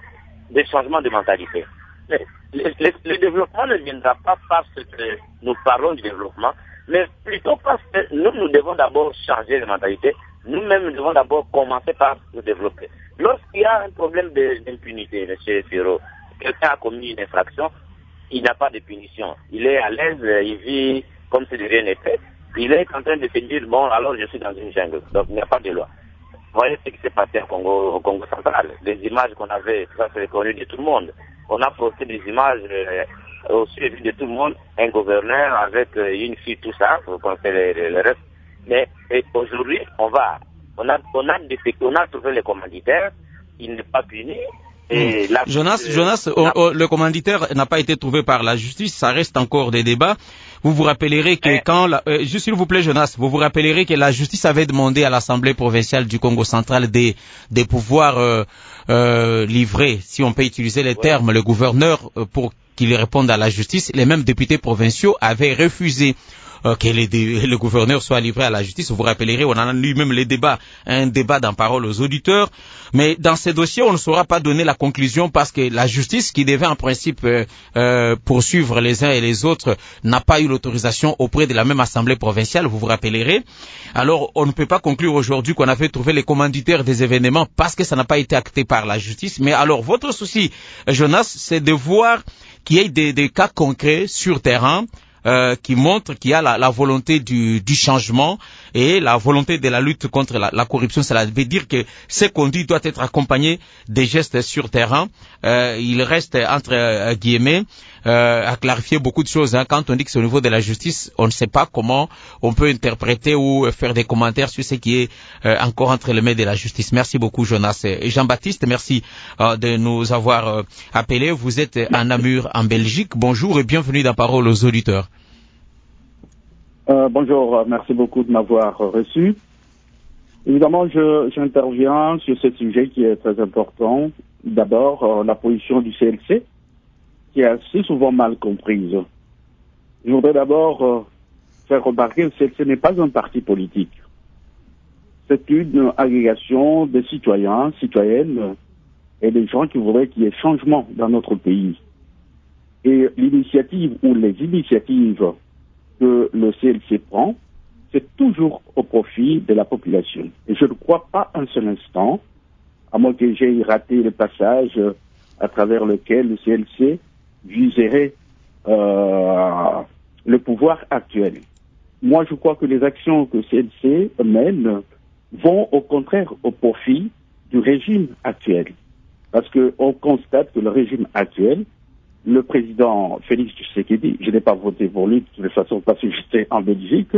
des changements de mentalité. Mais le, le, le développement ne viendra pas parce que nous parlons du développement, mais plutôt parce que nous, nous devons d'abord changer de mentalité. Nous-mêmes, nous devons d'abord commencer par nous développer. Lorsqu'il y a un problème d'impunité, M. Firo, quelqu'un a commis une infraction, il n'a pas de punition. Il est à l'aise, il vit comme si de rien n'était. Il est en train de se dire, bon, alors je suis dans une jungle, donc il n'y a pas de loi. Vous voyez ce qui s'est passé au Congo, au Congo central. Les images qu'on avait, ça c'est connu de tout le monde. On a posté des images euh, au suivi de tout le monde, un gouverneur avec euh, une fille, tout ça, vous pensez le, le, le reste. Mais aujourd'hui, on va, on a, on a, on a trouvé les commanditaires, il n'est pas puni. Et la, Jonas, euh, Jonas on, on, le commanditaire n'a pas été trouvé par la justice, ça reste encore des débats. Vous vous rappellerez que eh. quand, la, euh, juste s'il vous plaît Jonas, vous vous rappellerez que la justice avait demandé à l'Assemblée provinciale du Congo central des, des pouvoirs euh, euh, livrés, si on peut utiliser les ouais. termes, le gouverneur euh, pour qu'il réponde à la justice. Les mêmes députés provinciaux avaient refusé Euh, que les, le gouverneur soit livré à la justice. Vous vous rappellerez, on en a eu même les débats, un débat dans Parole aux auditeurs. Mais dans ces dossiers, on ne saura pas donner la conclusion parce que la justice, qui devait en principe euh, euh, poursuivre les uns et les autres, n'a pas eu l'autorisation auprès de la même assemblée provinciale. Vous vous rappellerez. Alors, on ne peut pas conclure aujourd'hui qu'on avait trouvé les commanditaires des événements parce que ça n'a pas été acté par la justice. Mais alors, votre souci, Jonas, c'est de voir qu'il y ait des, des cas concrets sur terrain. Euh, qui montre qu'il y a la, la volonté du, du changement et la volonté de la lutte contre la, la corruption. Cela veut dire que ce conduit doit être accompagné des gestes sur terrain. Euh, il reste entre euh, guillemets euh, à clarifier beaucoup de choses. Hein. Quand on dit que c'est au niveau de la justice, on ne sait pas comment on peut interpréter ou faire des commentaires sur ce qui est euh, encore entre les mains de la justice. Merci beaucoup, Jonas. Et Jean-Baptiste, merci euh, de nous avoir euh, appelés. Vous êtes à Namur, en Belgique. Bonjour et bienvenue dans Parole aux auditeurs. Euh, bonjour, merci beaucoup de m'avoir reçu. Évidemment, je, j'interviens sur ce sujet qui est très important. D'abord, euh, la position du C L C, qui est assez souvent mal comprise. Je voudrais d'abord euh, faire remarquer que le C L C n'est pas un parti politique. C'est une agrégation de citoyens, citoyennes et des gens qui voudraient qu'il y ait changement dans notre pays. Et l'initiative ou les initiatives que le C L C prend, c'est toujours au profit de la population. Et je ne crois pas un seul instant, à moins que j'aie raté le passage à travers lequel le C L C viserait euh, le pouvoir actuel. Moi, je crois que les actions que le C L C mène vont au contraire au profit du régime actuel. Parce qu'on constate que le régime actuel, le président Félix Tshisekedi, je n'ai pas voté pour lui de toute façon parce que j'étais en Belgique,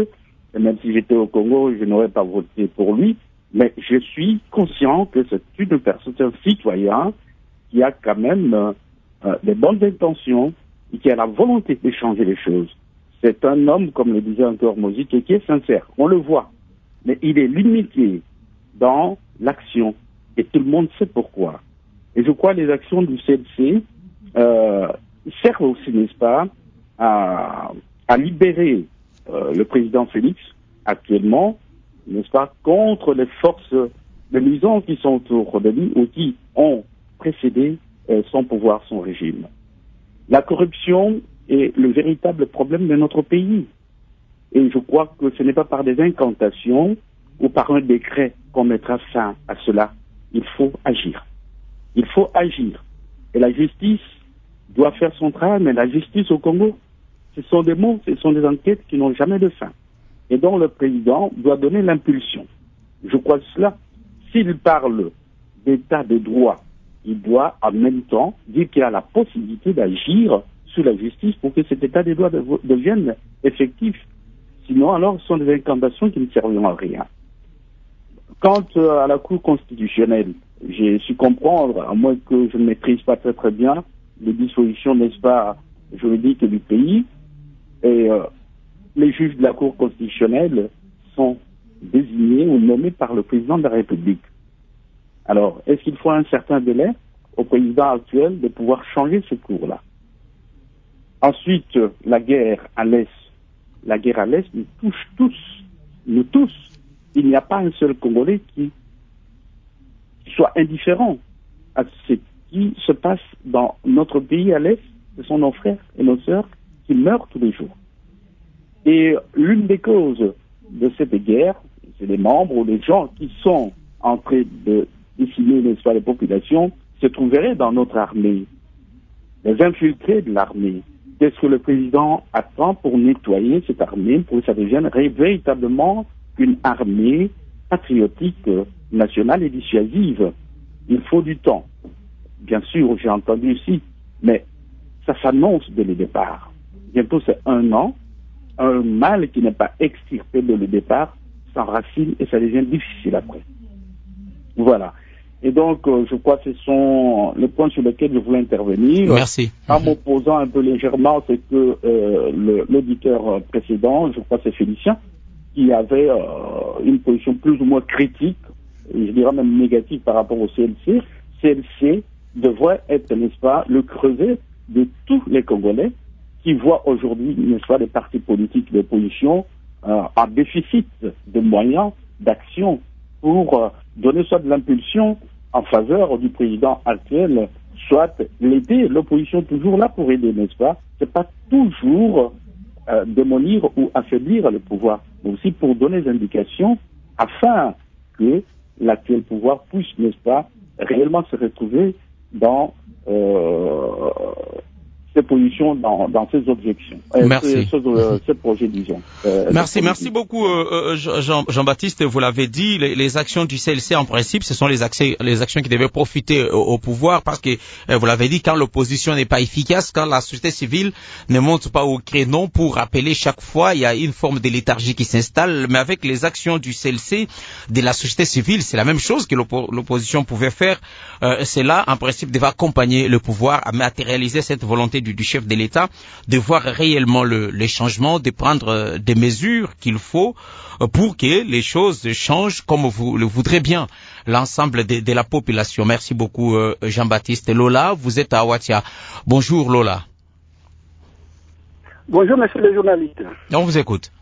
Et même si j'étais au Congo, je n'aurais pas voté pour lui. Mais je suis conscient que c'est une personne, c'est un citoyen qui a quand même euh, euh, des bonnes intentions et qui a la volonté de changer les choses. C'est un homme, comme le disait encore Moïse, qui est sincère. On le voit. Mais il est limité dans l'action. Et tout le monde sait pourquoi. Et je crois que les actions du C L C euh, servent aussi, n'est-ce pas, à, à libérer euh, le président Félix actuellement, n'est-ce pas, contre les forces de nuisance qui sont autour de lui ou qui ont précédé euh, son pouvoir, son régime. La corruption est le véritable problème de notre pays. Et je crois que ce n'est pas par des incantations ou par un décret qu'on mettra fin à cela. Il faut agir. Il faut agir. Et la justice doit faire son travail, mais la justice au Congo, ce sont des mots, ce sont des enquêtes qui n'ont jamais de fin. Et dont le président doit donner l'impulsion. Je crois cela. S'il parle d'état de droit, il doit en même temps dire qu'il a la possibilité d'agir sur la justice pour que cet état de droit devienne effectif. Sinon, alors, ce sont des incantations qui ne serviront à rien. Quant à la Cour constitutionnelle, j'ai su comprendre, à moins que je ne maîtrise pas très très bien les dispositions, n'est-ce pas, juridiques du pays, et euh, les juges de la Cour constitutionnelle sont désignés ou nommés par le président de la République. Alors, est-ce qu'il faut un certain délai au président actuel de pouvoir changer ce cours-là? Ensuite, la guerre à l'Est. La guerre à l'Est nous touche tous, nous tous. Il n'y a pas un seul Congolais qui soit indifférent à ce qui se passe dans notre pays à l'Est. Ce sont nos frères et nos sœurs qui meurent tous les jours. Et l'une des causes de cette guerre, c'est les membres ou les gens qui sont en train de décimer, n'est-ce pas, les populations, se trouveraient dans notre armée. Les infiltrés de l'armée. Qu'est-ce que le président attend pour nettoyer cette armée, pour que ça devienne véritablement une armée patriotique, nationale et dissuasive? Il faut du temps. Bien sûr, j'ai entendu aussi, mais ça s'annonce dès le départ. Bientôt, c'est un an. Un mal qui n'est pas extirpé dès le départ s'enracine et ça devient difficile après. Voilà. Et donc, euh, je crois que ce sont les points sur lesquels je voulais intervenir. Merci. En m'opposant un peu légèrement, c'est que euh, l'auditeur précédent, je crois que c'est Félicien, qui avait euh, une position plus ou moins critique, je dirais même négative par rapport au C L C. C L C devrait être, n'est-ce pas, le creuset de tous les Congolais qui voient aujourd'hui, n'est-ce pas, les partis politiques d'opposition euh, en déficit de moyens d'action pour euh, donner soit de l'impulsion en faveur du président actuel, soit l'aider, l'opposition toujours là pour aider, n'est-ce pas? C'est pas toujours euh, démolir ou affaiblir le pouvoir, mais aussi pour donner des indications afin que l'actuel pouvoir puisse, n'est-ce pas, réellement se retrouver dans euh, ses positions, dans, dans ses objections. Euh, Merci. Ce, ce, ce projet, disons. Euh, merci, merci beaucoup, euh, Jean, Jean-Baptiste. Vous l'avez dit, les, les actions du C L C, en principe, ce sont les, accès, les actions qui devaient profiter au, au pouvoir, parce que, euh, vous l'avez dit, quand l'opposition n'est pas efficace, quand la société civile ne monte pas au créneau pour rappeler chaque fois, il y a une forme de léthargie qui s'installe. Mais avec les actions du C L C, de la société civile, c'est la même chose que l'oppo l'opposition pouvait faire. Euh, c'est là, en principe, devait accompagner le pouvoir à matérialiser cette volonté Du, du chef de l'État, de voir réellement le, les changements, de prendre euh, des mesures qu'il faut euh, pour que les choses changent comme vous le voudrez bien, l'ensemble de, de la population. Merci beaucoup, euh, Jean-Baptiste. Lola, vous êtes à Ouatia. Bonjour, Lola. Bonjour, monsieur le journaliste. On vous écoute.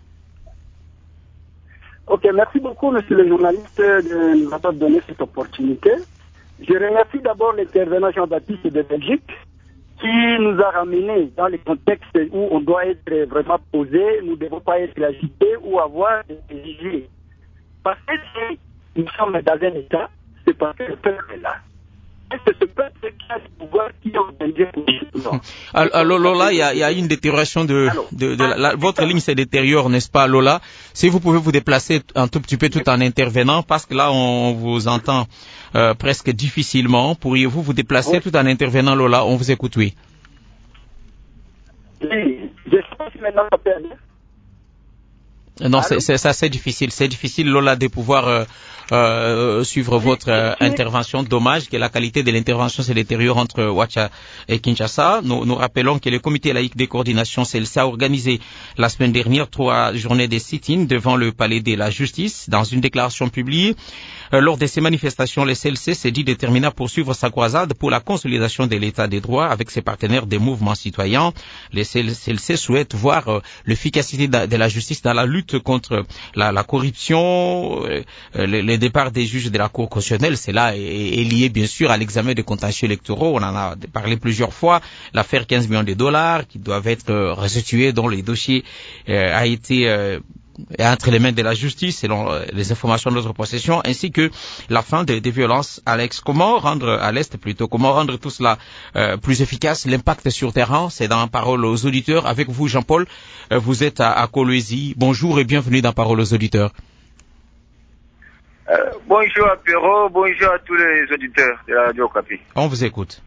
Ok, merci beaucoup, monsieur le journaliste, de nous avoir donné cette opportunité. Je remercie d'abord l'intervenant Jean-Baptiste de Belgique, qui nous a ramenés dans les contextes où on doit être vraiment posé, nous ne devons pas être agités ou avoir des préjugés. Parce que si nous sommes dans un État, c'est parce que le peuple est là. Et c'est ce peuple qui a le pouvoir qui est organisé pour nous. Alors Lola, il y a, y a une détérioration de, de, de la, la, votre ligne se détériore, n'est-ce pas, Lola? Si vous pouvez vous déplacer un tout petit peu tout en intervenant, parce que là on vous entend euh, presque difficilement. Pourriez-vous vous déplacer oui. tout en intervenant, Lola? On vous écoute, oui. Oui, je sais pas si maintenant ça peut aller. Non, c'est, c'est, c'est assez difficile. C'est difficile, Lola, de pouvoir euh, euh, suivre votre euh, intervention. Dommage que la qualité de l'intervention se détériore entre Ouacha et Kinshasa. Nous, nous rappelons que le comité laïque de coordination C L C a organisé la semaine dernière trois journées de sit-in devant le palais de la justice. Dans une déclaration publiée, euh, lors de ces manifestations, le C L C s'est dit déterminé à poursuivre sa croisade pour la consolidation de l'état des droits avec ses partenaires des mouvements citoyens. Le C L C souhaite voir euh, l'efficacité de, de la justice dans la lutte contre la, la corruption, euh, le, le départ des juges de la Cour constitutionnelle. Cela est, est lié bien sûr à l'examen des contentieux électoraux. On en a parlé plusieurs fois. L'affaire quinze millions de dollars qui doivent être euh, restitués, dont les dossiers euh, a été euh, entre les mains de la justice selon euh, les informations de notre possession, ainsi que la fin des, des violences à l'Est. Comment rendre à l'Est plutôt, comment rendre tout cela euh, plus efficace, l'impact sur terrain, c'est dans Parole aux auditeurs. Avec vous, Jean-Paul, euh, vous êtes à, à Kolwezi. Bonjour et bienvenue dans Parole aux auditeurs. Euh, bonjour à Pierrot, bonjour à tous les auditeurs de la Radio Okapi. On vous écoute.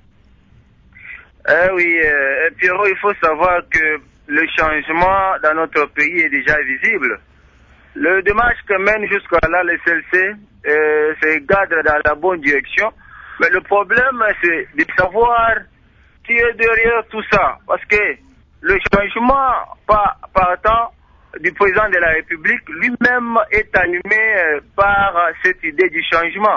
Euh, oui, euh, Pierrot, il faut savoir que le changement dans notre pays est déjà visible. Le démarche que mène jusqu'à là le C L C, euh, c'est garde dans la bonne direction. Mais le problème, c'est de savoir qui est derrière tout ça. Parce que le changement par, partant du président de la République lui-même est animé par cette idée du changement.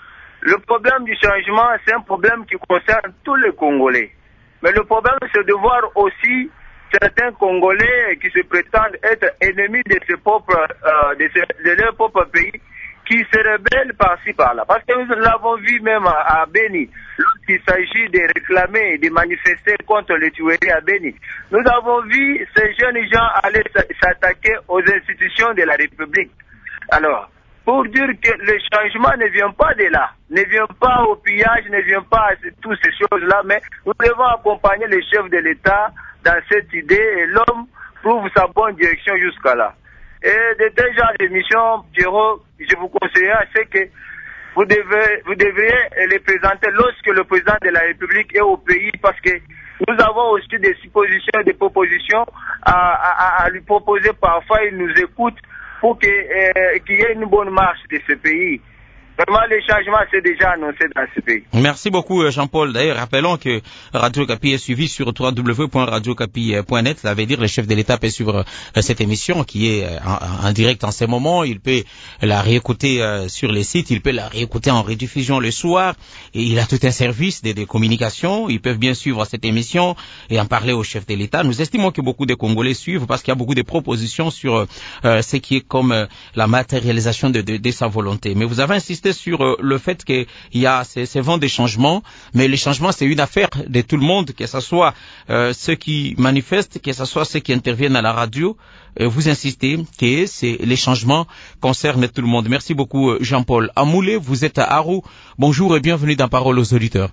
Le problème du changement, c'est un problème qui concerne tous les Congolais. Mais le problème, c'est de voir aussi certains Congolais qui se prétendent être ennemis de, ses propres, euh, de, ce, de leur propre pays, qui se rebellent par-ci par-là. Parce que nous l'avons vu même à, à Beni, lorsqu'il s'agit de réclamer et de manifester contre les tueries à Beni. Nous avons vu ces jeunes gens aller s'attaquer aux institutions de la République. Alors, pour dire que le changement ne vient pas de là, ne vient pas au pillage, ne vient pas à toutes ces choses-là, mais nous devons accompagner les chefs de l'État dans cette idée et l'homme trouve sa bonne direction jusqu'à là. Et de tels genres d'émissions, Pierrot, je vous conseillerais, c'est que vous devez, vous devriez les présenter lorsque le président de la République est au pays, parce que nous avons aussi des suppositions, des propositions à, à, à lui proposer. Parfois, il nous écoute pour que, euh, qu'il y ait une bonne marche de ce pays. Vraiment, le changement s'est déjà annoncé dans ce pays. Merci beaucoup, Jean-Paul. D'ailleurs, rappelons que Radio Okapi est suivi sur w w w point radio okapi point net. Ça veut dire que le chef de l'État peut suivre cette émission qui est en, en direct en ce moment. Il peut la réécouter sur les sites. Il peut la réécouter en rediffusion le soir. Et il a tout un service de, de communication. Ils peuvent bien suivre cette émission et en parler au chef de l'État. Nous estimons que beaucoup de Congolais suivent parce qu'il y a beaucoup de propositions sur euh, ce qui est comme euh, la matérialisation de, de, de sa volonté. Mais vous avez insisté sur euh, le fait qu'il y a ces, ces vents des changements, mais les changements c'est une affaire de tout le monde, que ce soit euh, ceux qui manifestent, que ce soit ceux qui interviennent à la radio. Euh, vous insistez que c'est, les changements concernent tout le monde. Merci beaucoup Jean-Paul. Amoulé, vous êtes à Arou. Bonjour et bienvenue dans Parole aux auditeurs.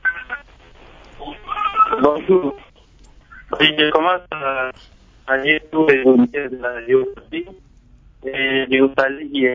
Bonjour. Je commence à aller tous les auditeurs de la radio et je vous salue hier.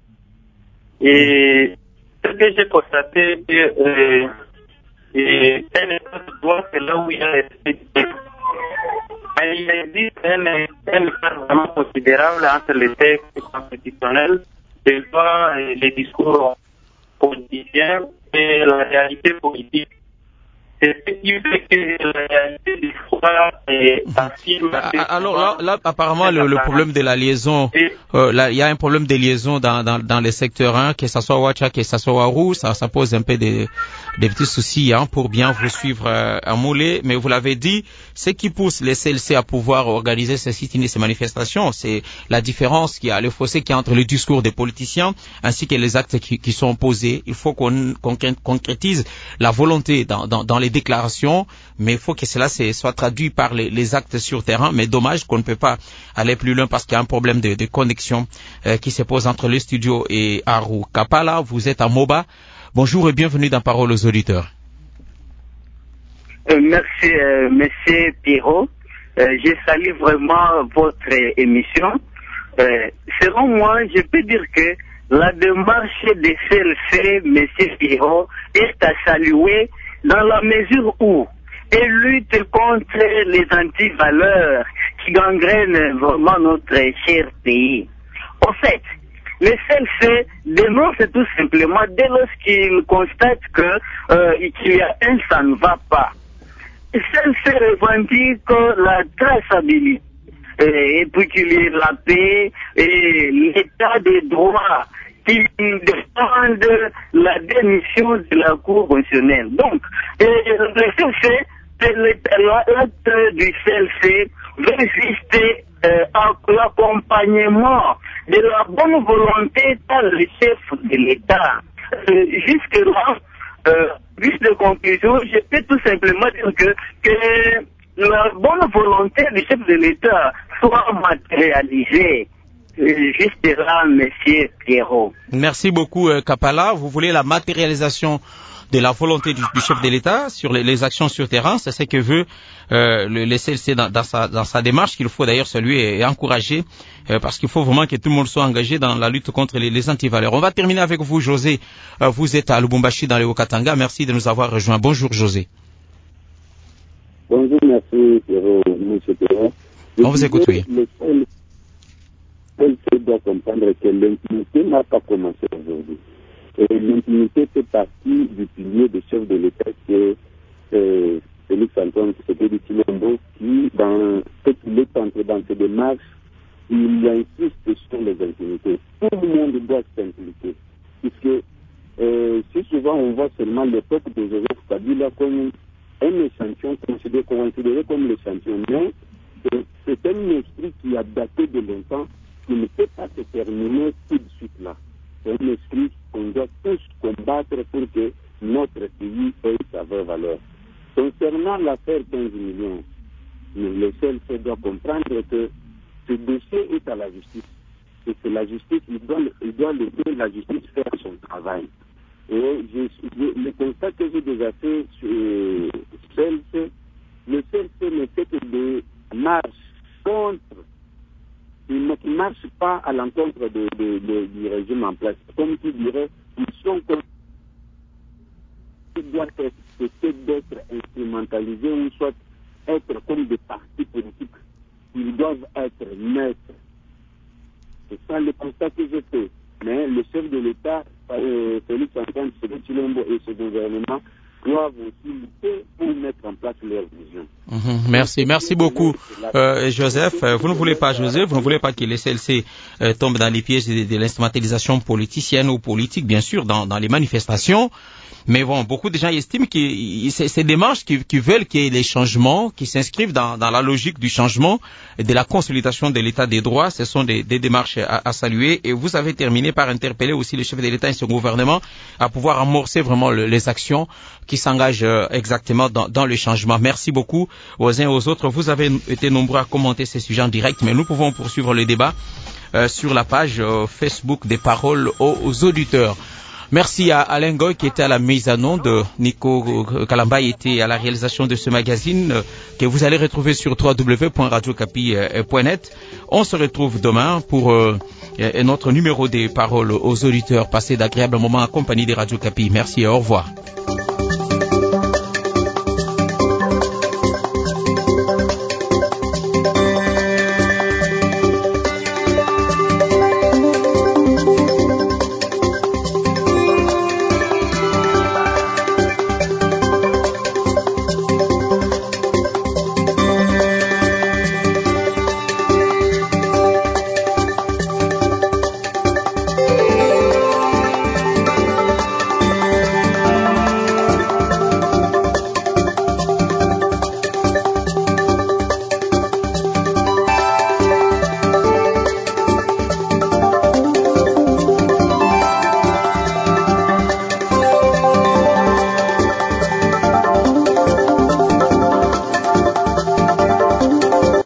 Et ce que j'ai constaté, c'est euh, un état de droit, c'est là où il y a respect. Il existe un, un écart vraiment considérable entre les textes constitutionnels, les lois et les discours politiciens et la réalité politique. C'est ce qui fait que la réalité des fois est affirme. Alors là, là apparemment, le, le problème de la liaison, euh, là, il y a un problème de liaison dans, dans, dans les secteurs un, que ça soit Ouacha, que ça soit Warou, ça, ça pose un peu des, des petits soucis hein, pour bien vous suivre euh, à Moulé. Mais vous l'avez dit, ce qui pousse les C L C à pouvoir organiser ces sit-ins et ces manifestations, c'est la différence qu'il y a, le fossé qu'il y a entre le discours des politiciens ainsi que les actes qui, qui sont posés. Il faut qu'on, qu'on concrétise la volonté dans, dans, dans les déclarations, mais il faut que cela soit traduit par les, les actes sur terrain. Mais dommage qu'on ne peut pas aller plus loin parce qu'il y a un problème de, de connexion euh, qui se pose entre le studio et Arou. Kapala, vous êtes à Moba. Bonjour et bienvenue dans Parole aux auditeurs. Euh, merci, euh, monsieur Pierrot. Euh, je salue vraiment votre émission. Euh, selon moi, je peux dire que la démarche de C L C, monsieur Pierrot, est à saluer dans la mesure où elle lutte contre les antivaleurs qui gangrène vraiment notre cher pays. En fait, le C L C dénonce tout simplement dès lors qu'il constate que euh, qu'il y a un ça ne va pas. Le C L C revendique la traçabilité et puis qu'il y ait la paix et l'état des droits qui défendent la démission de la Cour constitutionnelle. Donc, et le C L C, l'acte du C L C veut juste euh, l'accompagnement de la bonne volonté par le chef de l'État. Euh, Jusque-là, euh, juste de conclusion, je peux tout simplement dire que, que la bonne volonté du chef de l'État soit matérialisée. Euh, juste là, monsieur Pierrot. Merci beaucoup, euh, Kapala. Vous voulez la matérialisation de la volonté du, du chef de l'État sur les, les actions sur terrain, c'est ce que veut euh, le, le C L C dans, dans, sa, dans sa démarche, qu'il faut d'ailleurs saluer et, et encourager, euh, parce qu'il faut vraiment que tout le monde soit engagé dans la lutte contre les, les antivaleurs. On va terminer avec vous, José. Euh, vous êtes à Lubumbashi, dans le Haut-Katanga. Merci de nous avoir rejoints. Bonjour, José. Bonjour, merci, Pierrot, monsieur Pierrot. On vous écoute, oui. Le C L C doit comprendre que l'impunité n'a pas commencé aujourd'hui. Et l'impunité fait partie du pilier du chef de l'État qui est euh, Félix Antoine Tshisekedi Tshilombo, qui, dans ce qu'il est entré dans ses démarches, il insiste sur les impunités. Tout le monde doit s'impliquer. Puisque euh, si souvent on voit seulement l'époque de Joseph Kabila comme un échantillon considéré, considéré comme l'échantillon, mais c'est un esprit qui a daté de longtemps, qui ne peut pas se terminer tout de suite là. C'est un esprit qu'on doit tous combattre pour que notre pays ait sa vraie valeur. Concernant l'affaire quinze millions, le C L C doit comprendre que ce dossier est à la justice. Et que la justice, il doit, il doit laisser la justice faire son travail. Et je, je, le constat que j'ai déjà fait sur le C L C, le C L C ne fait que des marches contre. Ils ne marchent pas à l'encontre de, de, de, du régime en place. Comme tu dirais, ils sont comme ils doivent être peut-être d'être instrumentalisés ou soit être comme des partis politiques. Ils doivent être neutres. C'est ça le constat que j'ai fait. Mais le chef de l'État, euh, Félix Antoine Tshilombo et ce gouvernement doivent aussi lutter pour mettre en place leur vision. Mmh, merci, merci beaucoup, euh, Joseph. Vous ne voulez pas, Joseph, vous ne voulez pas que le C L C euh, tombe dans les pièges de, de l'instrumentalisation politicienne ou politique, bien sûr, dans, dans les manifestations. Mais bon, beaucoup de gens estiment que c'est ces démarches qui, qui veulent qu'il y ait des changements, qui s'inscrivent dans, dans la logique du changement et de la consolidation de l'état des droits. Ce sont des, des démarches à, à saluer. Et vous avez terminé par interpeller aussi le chef de l'État et son gouvernement à pouvoir amorcer vraiment le, les actions qui s'engagent exactement dans, dans le changement. Merci beaucoup aux uns et aux autres. Vous avez été nombreux à commenter ces sujets en direct, mais nous pouvons poursuivre le débat euh, sur la page euh, Facebook des paroles aux, aux auditeurs. Merci à Alain Goy qui était à la mise en onde, Nico Kalamba était à la réalisation de ce magazine euh, que vous allez retrouver sur w w w point radio capi point net. On se retrouve demain pour euh, notre numéro des paroles aux auditeurs. Passez d'agréables moments en compagnie des Radio Capi. Merci et au revoir.